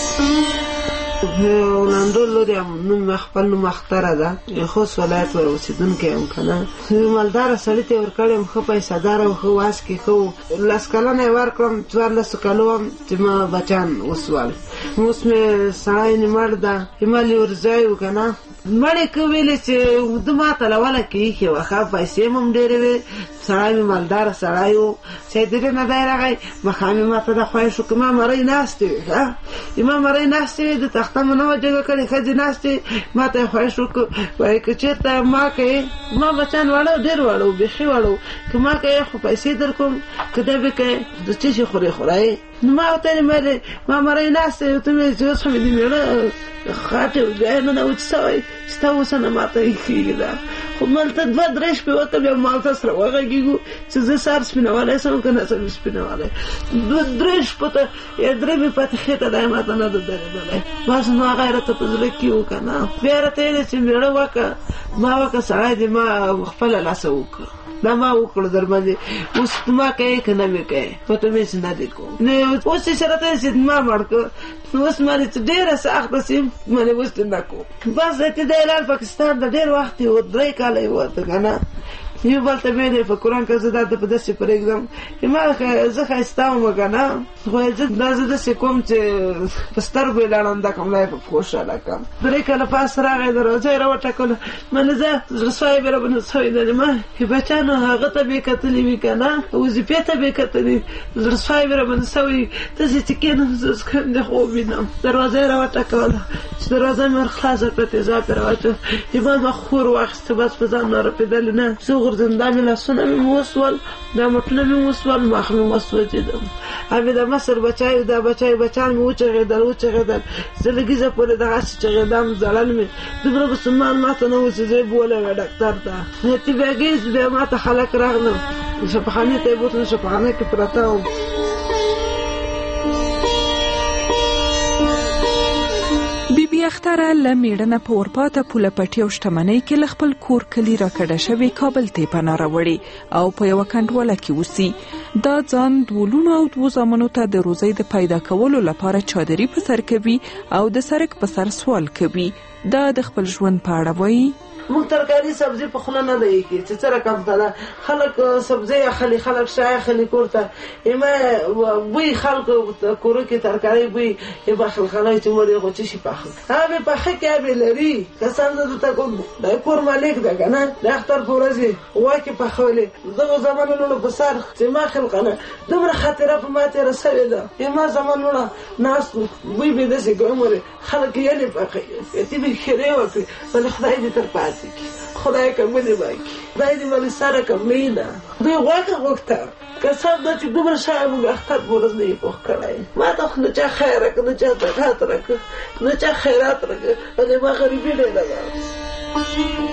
ولندو لوري نوم خپل نوم اختره ده، خوست ولایت ور اوسېدونکی یم که نه. مالداره سړي ته یې ورکړی یم، ښه پیسهداره و، ښه واس کې ښه و. لس کلنه یې ورکړم، څوارلسو کالو هم چې ما بچیان وسول. اوس مې سړی مړ ده، ما لیورځی و که نه. مړې که ویلې چې ده ما ته لوله کې ایښې وه، ښه پیسې م هم ډېرې وې. سړی مې مالداره سړی و، سیدرې نه دی راغی، مخام یې ما ته د خوښ شو که ما مرۍ ناستې وې، ښه ما مرۍ ناستې وې، د تخته مو نه وه جګه کړې، ښځې ناستې ما ته یې خوښ وکړو. وایي که چېرته ما کوې، ما بچیان واړه ډېر واړه و، بیخي واړه و، که ما کوې خو پیسې در کوم، که دی به کوې د څه شي خورې خورایې. نو ما ورته ویلې ما مرۍ ناستې وې، ته مې چې اوس خو مې د مېړه خاټې بیا یې نه اوچ سوی، ستا اوسه نه ما ته ایښېږي ده. خو مالته دوه درې شپې وته بیا مالته سره وغږېږو چې زه سهار سپینولی سم که نه سم سپینولی. دوه درې شپو ته یا درې مې پاتې خېټه دی ما ته نه ده درېدلی. بس نو هغه یې راته په زړه کې و که نه. بیا یې راته ویلې چې مېړه وکړه، ما وکړه سړی دی ما خپله لاسه وکړه، دا ما وکړو در باندې. اوس ما کوې که نه مې کوې، پته مې چې نه دې کوم. نو اوس چې راته چې ما مړ کړ، نو اوس مانې چې ډېره سخته سي مانې اوس دې نه کوم. بس چې د هلال پاکستان د ډېر وخت یې و، درې کاله یې وته که نه. یو بل ته مې په قرآن کې زه دا ته په داسې پرېږدم چې ما زه ښایسته وم که نه، خو زه دا زه داسې کوم چې په سترګو یې لاړنده کړم، لا یې په خوشحاله کړم. درې کاله پاس راغی، دروازه یې راوټکله، منې زه زړه سوی مې راباندې سوی دی. ما بچیانو هغه ته بې کتلي وي که نه، وظیفې ته بې کتلي، زړه سوی مې راباندې سوی. داسې چې کېنم زه اوس کوم دی خوب وینم. دروازه یې راوټکوله، چې دروازه مې ور خلاصه کړه، تیزاب یې راواچول، ما به خور واخیسته، بس په ځان نه رپېدلې نه. زه غورځېدم، دا مې لاسونه مې وسول، دا مټونه مې وسول، مخ مې وسوځېدم. همې د مصر بچی دا بچی بچیان مې وچغېدل وچغېدل، زه لږیزه پورې دغسې چغېدم، ځړل مې. دومره مسلمان ما ته نه و چې زه یې بولی ډاکټر ته. تیباګیز بیا ما ته خلک راغلل، شفاخانې ته یې بوتلم، شفاخانه کې پرته وم. بی بی اختره له میړه نه په ورپاته پوله پټي او شتمنۍ کې له خپل کور کلي راکډه شوې کابل ته یې پناه راوړې او په یوه کنډواله کې اوسي. دا ځان دوو لوڼو او دوو زامنو ته د روزۍ د پیدا کولو لپاره چادري په سر کوي او د سرک په سر سوال کوي. دا د خپل ژوند په اړه وایي. موږ ترکاري سبزي په خوله نه دی کې چې څه رقم ته ده. خلک سبزي اخلي، خلک شای اخلي کور ته، ایمه بوی خلکو کورو کې ترکاري بوی یې بخل خلای چې مور یې غوچې شي پخل هغه پخې کې به لري. قسم زه ته کوم د کور مالک ده که نه، د اختر په ورځ واکې پخولې دغه زمانونو په سر چې ما خلقنه دومره خاطره په ما تېره سوې ده. ایما زمانونه ناست بوی به داسې کوم خلک یې پخې تی به خیرې وکړي، بل خدای دې تر پاتې خدای کمونی باکی خدای دی مالی سر کملی نه. دوی غواکه غوکتا قسم دا چی دوبر شاید مو اختر بورز نی پوخ کرائی. ما تا خو نچا خیر رک، نچا زکات رک، نچا خیرات رک، ولی ما غریبی نی لگا.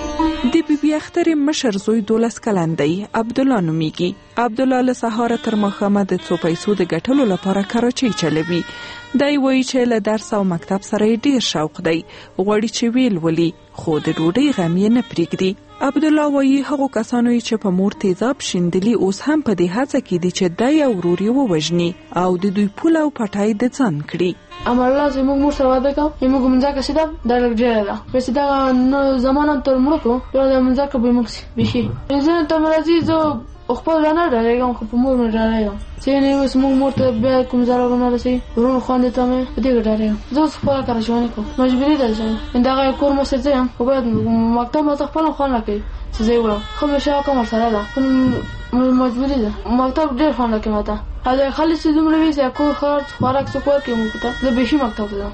د بی بی اختر مشر زوی دولس کلن دی، عبدالله نومیږي. عبدالله له سهاره تر ماښامه د څو پیسو د ګټلو لپاره کراچۍ چلوي. دی وایي چې له درس او مکتب سره یې ډیر شوق دی، غواړي چې ویل ولي، خو د ډوډۍ غم یې نه پرېږدي. عبدالله وایي هغو کسانو چې په مور تیزاب شیندلي اوس هم په دې هڅه کې دي چې دی او ورور یې ووژني او د دوی پول او پټای د ځان کړي. امرالله زموږ مور سره واده کوم، موږ مځکه سیده دا لږ ډېره ده، په سیده نو زمانه تر مړه کو یو د مځکه به موږ بشي زه ته مرضی زه خپل نه ډارېږم، خو په مور مې ډارېږم چې نه اوس موږ مور ته بیا کوم ضرر نه رسي، ورور خواندې ته مې په دې ډارېږم. زه اوس خپله کار ژوند کوم، مجبوري ده چې دغه کور مو سره ځم، خو باید مکتب مې خپل خوان نه کوي چې زه وړم، خو مې شاو کوم سره ده، مجبوري ده. مکتب ډېر خوان نه کوي ماته، هغه خالص دومره وی چې کور خرڅ خوراک څه کوي مو ته زه به شي مکتب ته.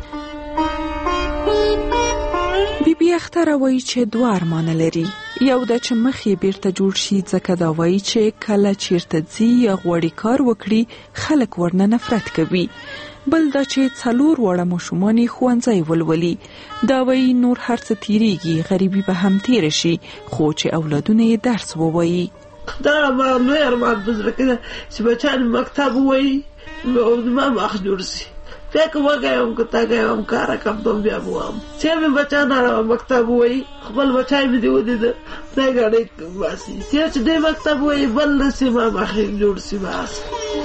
بی بی اختر وایي چې دوه ارمانه لري، یو د چې مخ یې بیرته جوړ شي، ځکه دا وایي چې کله چیرته ځي یا غواړي کار وکړي خلک ورنه نفرت کوي. بل دا چې څلور واړه ماشومان یې ښوونځی ولولي. دا وایي نور هر څه تیریږي، غریبي به هم تیره شي، خو چې اولادونه یې درس ووایي. دا ما لوی ارمان په زړه کې ده چې بچیان مکتب ووایي او زما مخ جوړ شي. فکر وکړم که تا کوم کار کوم بیا به وایم چې مې بچیان مکتب ووایي، خپل بچی مې دې ولیده دا ګاډۍ باسي چې دې مکتب ووایي بل نه شي ما مخ جوړ شي. بس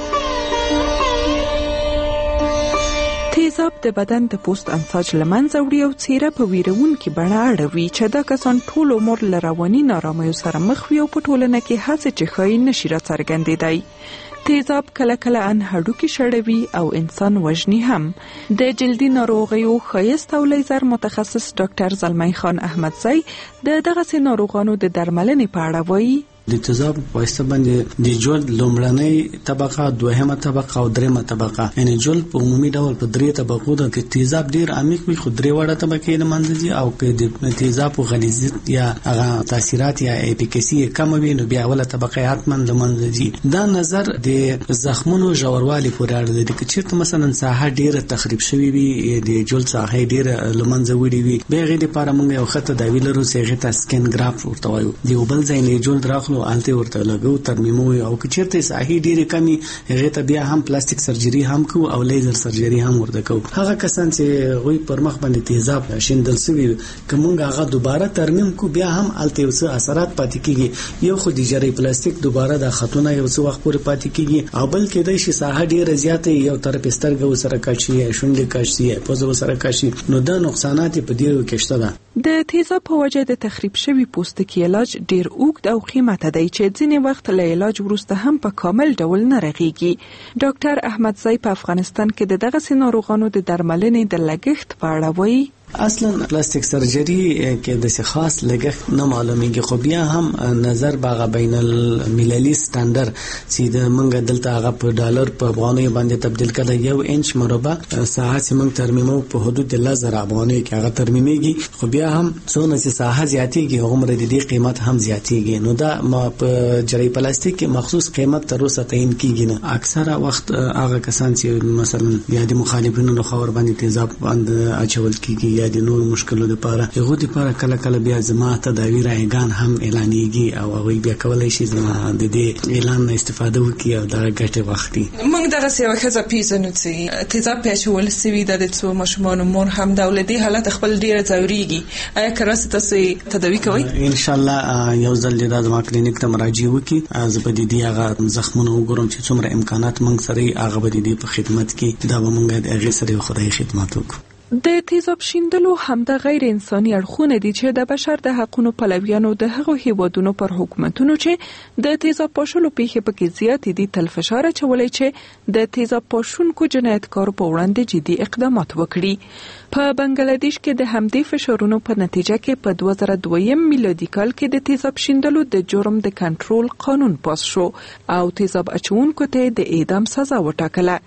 تیزاب د بدن د پوست انساج له منځه وړي او څیره په ویرونکې بڼه اړوي چې دا کسان ټول عمر له رواني نارامیو سره مخ وي او په ټولنه کې هڅې چې ښایي نشي راڅرګندېدی. تیزاب کله کله ان هډوکي شړوي او انسان وژني هم. د جلدي ناروغیو ښایست او لیزر متخصص ډاکټر زلمی خان احمدزی د دغسې ناروغانو د درملنې په اړه وایي. د تیزاب په واسطه باندې د جلد لومړنۍ طبقه، دوهمه طبقه او دریمه طبقه، یعنی جلد په عمومي ډول په درې طبقو ده. کې تیزاب ډیر عمیق وي خو درې وړه طبقې د منځ دي، او کې د تیزاب غلیظیت یا هغه تاثیرات یا اپیکسی کم وي نو بیا اوله طبقه حتما د منځ دي. دا نظر د زخمونو ژوروالي پورې اړه لري. که چیرته مثلا ساحه ډیره تخریب شوی وي، د جلد ساحه ډیره لمنځه وړي وي، بیا غي د لپاره موږ یو خط داوی لرو چې هغه ته سکین ګراف ورته وایو. دی بل ځای نه جلد راخلو الته ورته لګو ترمیمو، او که چیرته صحیح ډیره کمی هغه ته بیا هم پلاستیک سرجری هم کو او لیزر سرجری هم ورته کو. هغه کسان چې غوي پر مخ باندې تیزاب شیندل سوي کومه هغه دوباره ترمیم کو بیا هم الته اوس اثرات پاتې کیږي. یو خو د جری پلاستیک دوباره د خطونه یو څو وخت پورې پاتې کیږي، او بل کې د شي ساحه ډیره زیاته یو طرف سترګو سره کاشي، شونډې کاشي، پوزو سره کاشي، نو د نقصانات په دې کې شته. د تیزاب په وجه د تخریب شوی پوستکي علاج ډیر اوږد او قیمته دی چې ځینې وخت له علاج وروسته هم په کامل ډول نه رغیږي. ډاکټر احمدزی په افغانستان کې د دغسې ناروغانو د درملنې د لګښت په اړه وایي. اصلا پلاستیک سرجری کې د څه خاص لګښت نه معلومیږي، خو بیا هم نظر باغ بین المللي سټانډرډ چې د منګه دلته هغه په ډالر په افغانۍ باندې تبدیل کړي، یو انچ مربع ساعت چې موږ ترمیمو په حدود لزر افغانۍ کې هغه ترمیمېږي، خو بیا هم څونه چې ساحه زیاتېږي عمر د دې قیمت هم زیاتېږي. نو دا ما په جری پلاستیک کې مخصوص قیمت تر اوسه تعین کیږي نه. اکثره وخت هغه کسان چې مثلا یا د مخالفینو له خبر باندې تیزاب باندې اچول کیږي یا د نور مشکلو لپاره هغه د لپاره کله کله بیا زما تداوی رايګان هم اعلانېږي او هغه بیا کولای شي زما د دې اعلان نه استفاده وکړي او دا ګټه واخلي. موږ دغه سیمه خزه پیژنو چې تیزاب پیښول سوي د څو ماشومان مور هم دولتي حالت خپل ډیره ضروريږي. آیا کراسته تاسو تداوی کوي؟ ان شاء الله یو ځل د زما کلینیک ته مراجعه وکړي، زه به د دې هغه زخمونو وګورم چې څومره امکانات موږ سره هغه به د دې په خدمت کې دا به موږ د هغه سره خدای خدمت وکړو. د تیزاب شیندلو هم د غیر انساني اړخونه دي چې د بشر د حقوقو پلویانو د هغو هیوادونو پر حکومتونو چې د تیزاب پاشلو پیښې پکې زیات دي تل فشار اچولای چې د تیزاب پاشونکو جنایتکارو په وړاندې جدي اقدامات وکړي. په بنگلاديش کې د همدې فشارونو په نتیجه کې په دوه زره دوه میلادي کال کې د تیزاب شیندلو د جرم د کنټرول قانون پاس شو او تیزاب اچونکو ته د اعدام سزا وټاکله.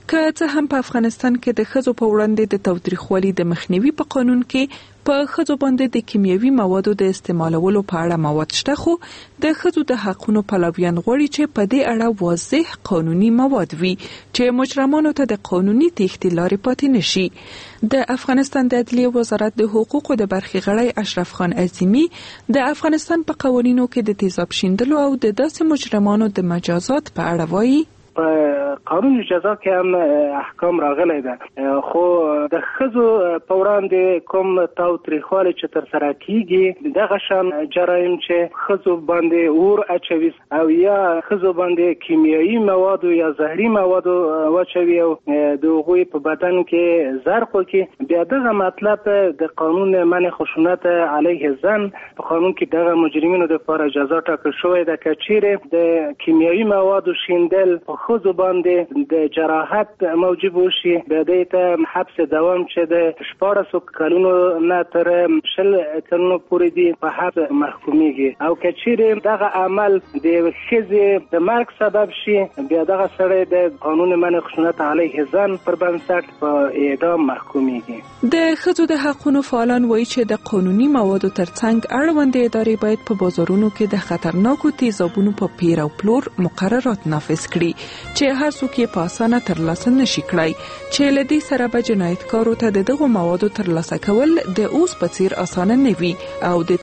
که څه هم په افغانستان کې د ښځو په وړاندې د تاوتریخوالي د مخنیوي په قانون کې په ښځو باندې د کیمیاوي موادو د استعمالولو په اړه مواد شته، خو د ښځو د حقونو پلویان غواړي چې په دې اړه واضح قانوني مواد وي چې مجرمانو ته د قانوني تېښتې لارې پاتې نشي. د افغانستان د عدلیې وزارت د حقوقو د برخې غړی اشرف خان عظیمی د افغانستان په قوانینو کې د تیزاب شیندلو او د داسې مجرمانو د مجازات په اړه وایي. په قانون جزا کې هم احکام راغلی ده، خو د ښځو په وړاندې کوم تاوتریخوالی چې ترسره کیږي دغه شان جرایم چې ښځو باندې اور اچوي او یا ښځو باندې کیمیاوي موادو یا زهري موادو واچوي او د هغوی په بدن کې زرق وکړي، بیا دغه مطلب د قانون منع خشونت علیه زن په قانون کې دغه مجرمینو لپاره جزا ټاکل شوې ده که چیرې د کیمیاوي موادو شیندل په ښځو باندې د جراحت موجب وشي، بیا دې ته حبس دوام چې د شپاړسو کلونو نه تر شل کلونو پورې دي په حبس محکومیږي، او که چیرې دغه عمل د ښځې د مرګ سبب شي بیا دغه سړی د قانون منع خشونت علیه زن پر بنسټ په اعدام محکومیږي. د ښځو د حقونو فعالان وایي چې د قانوني موادو ترڅنګ اړوندې ادارې باید په بازارونو کې د خطرناکو تیزابونو په پیر او پلور مقررات نافذ کړي چې هر څوک یې په اسانه ترلاسه نشي کړای، چې له دې سره به جنایتکارو ته د دغو موادو ترلاسه کول د اوس په څیر اسانه نه وي او د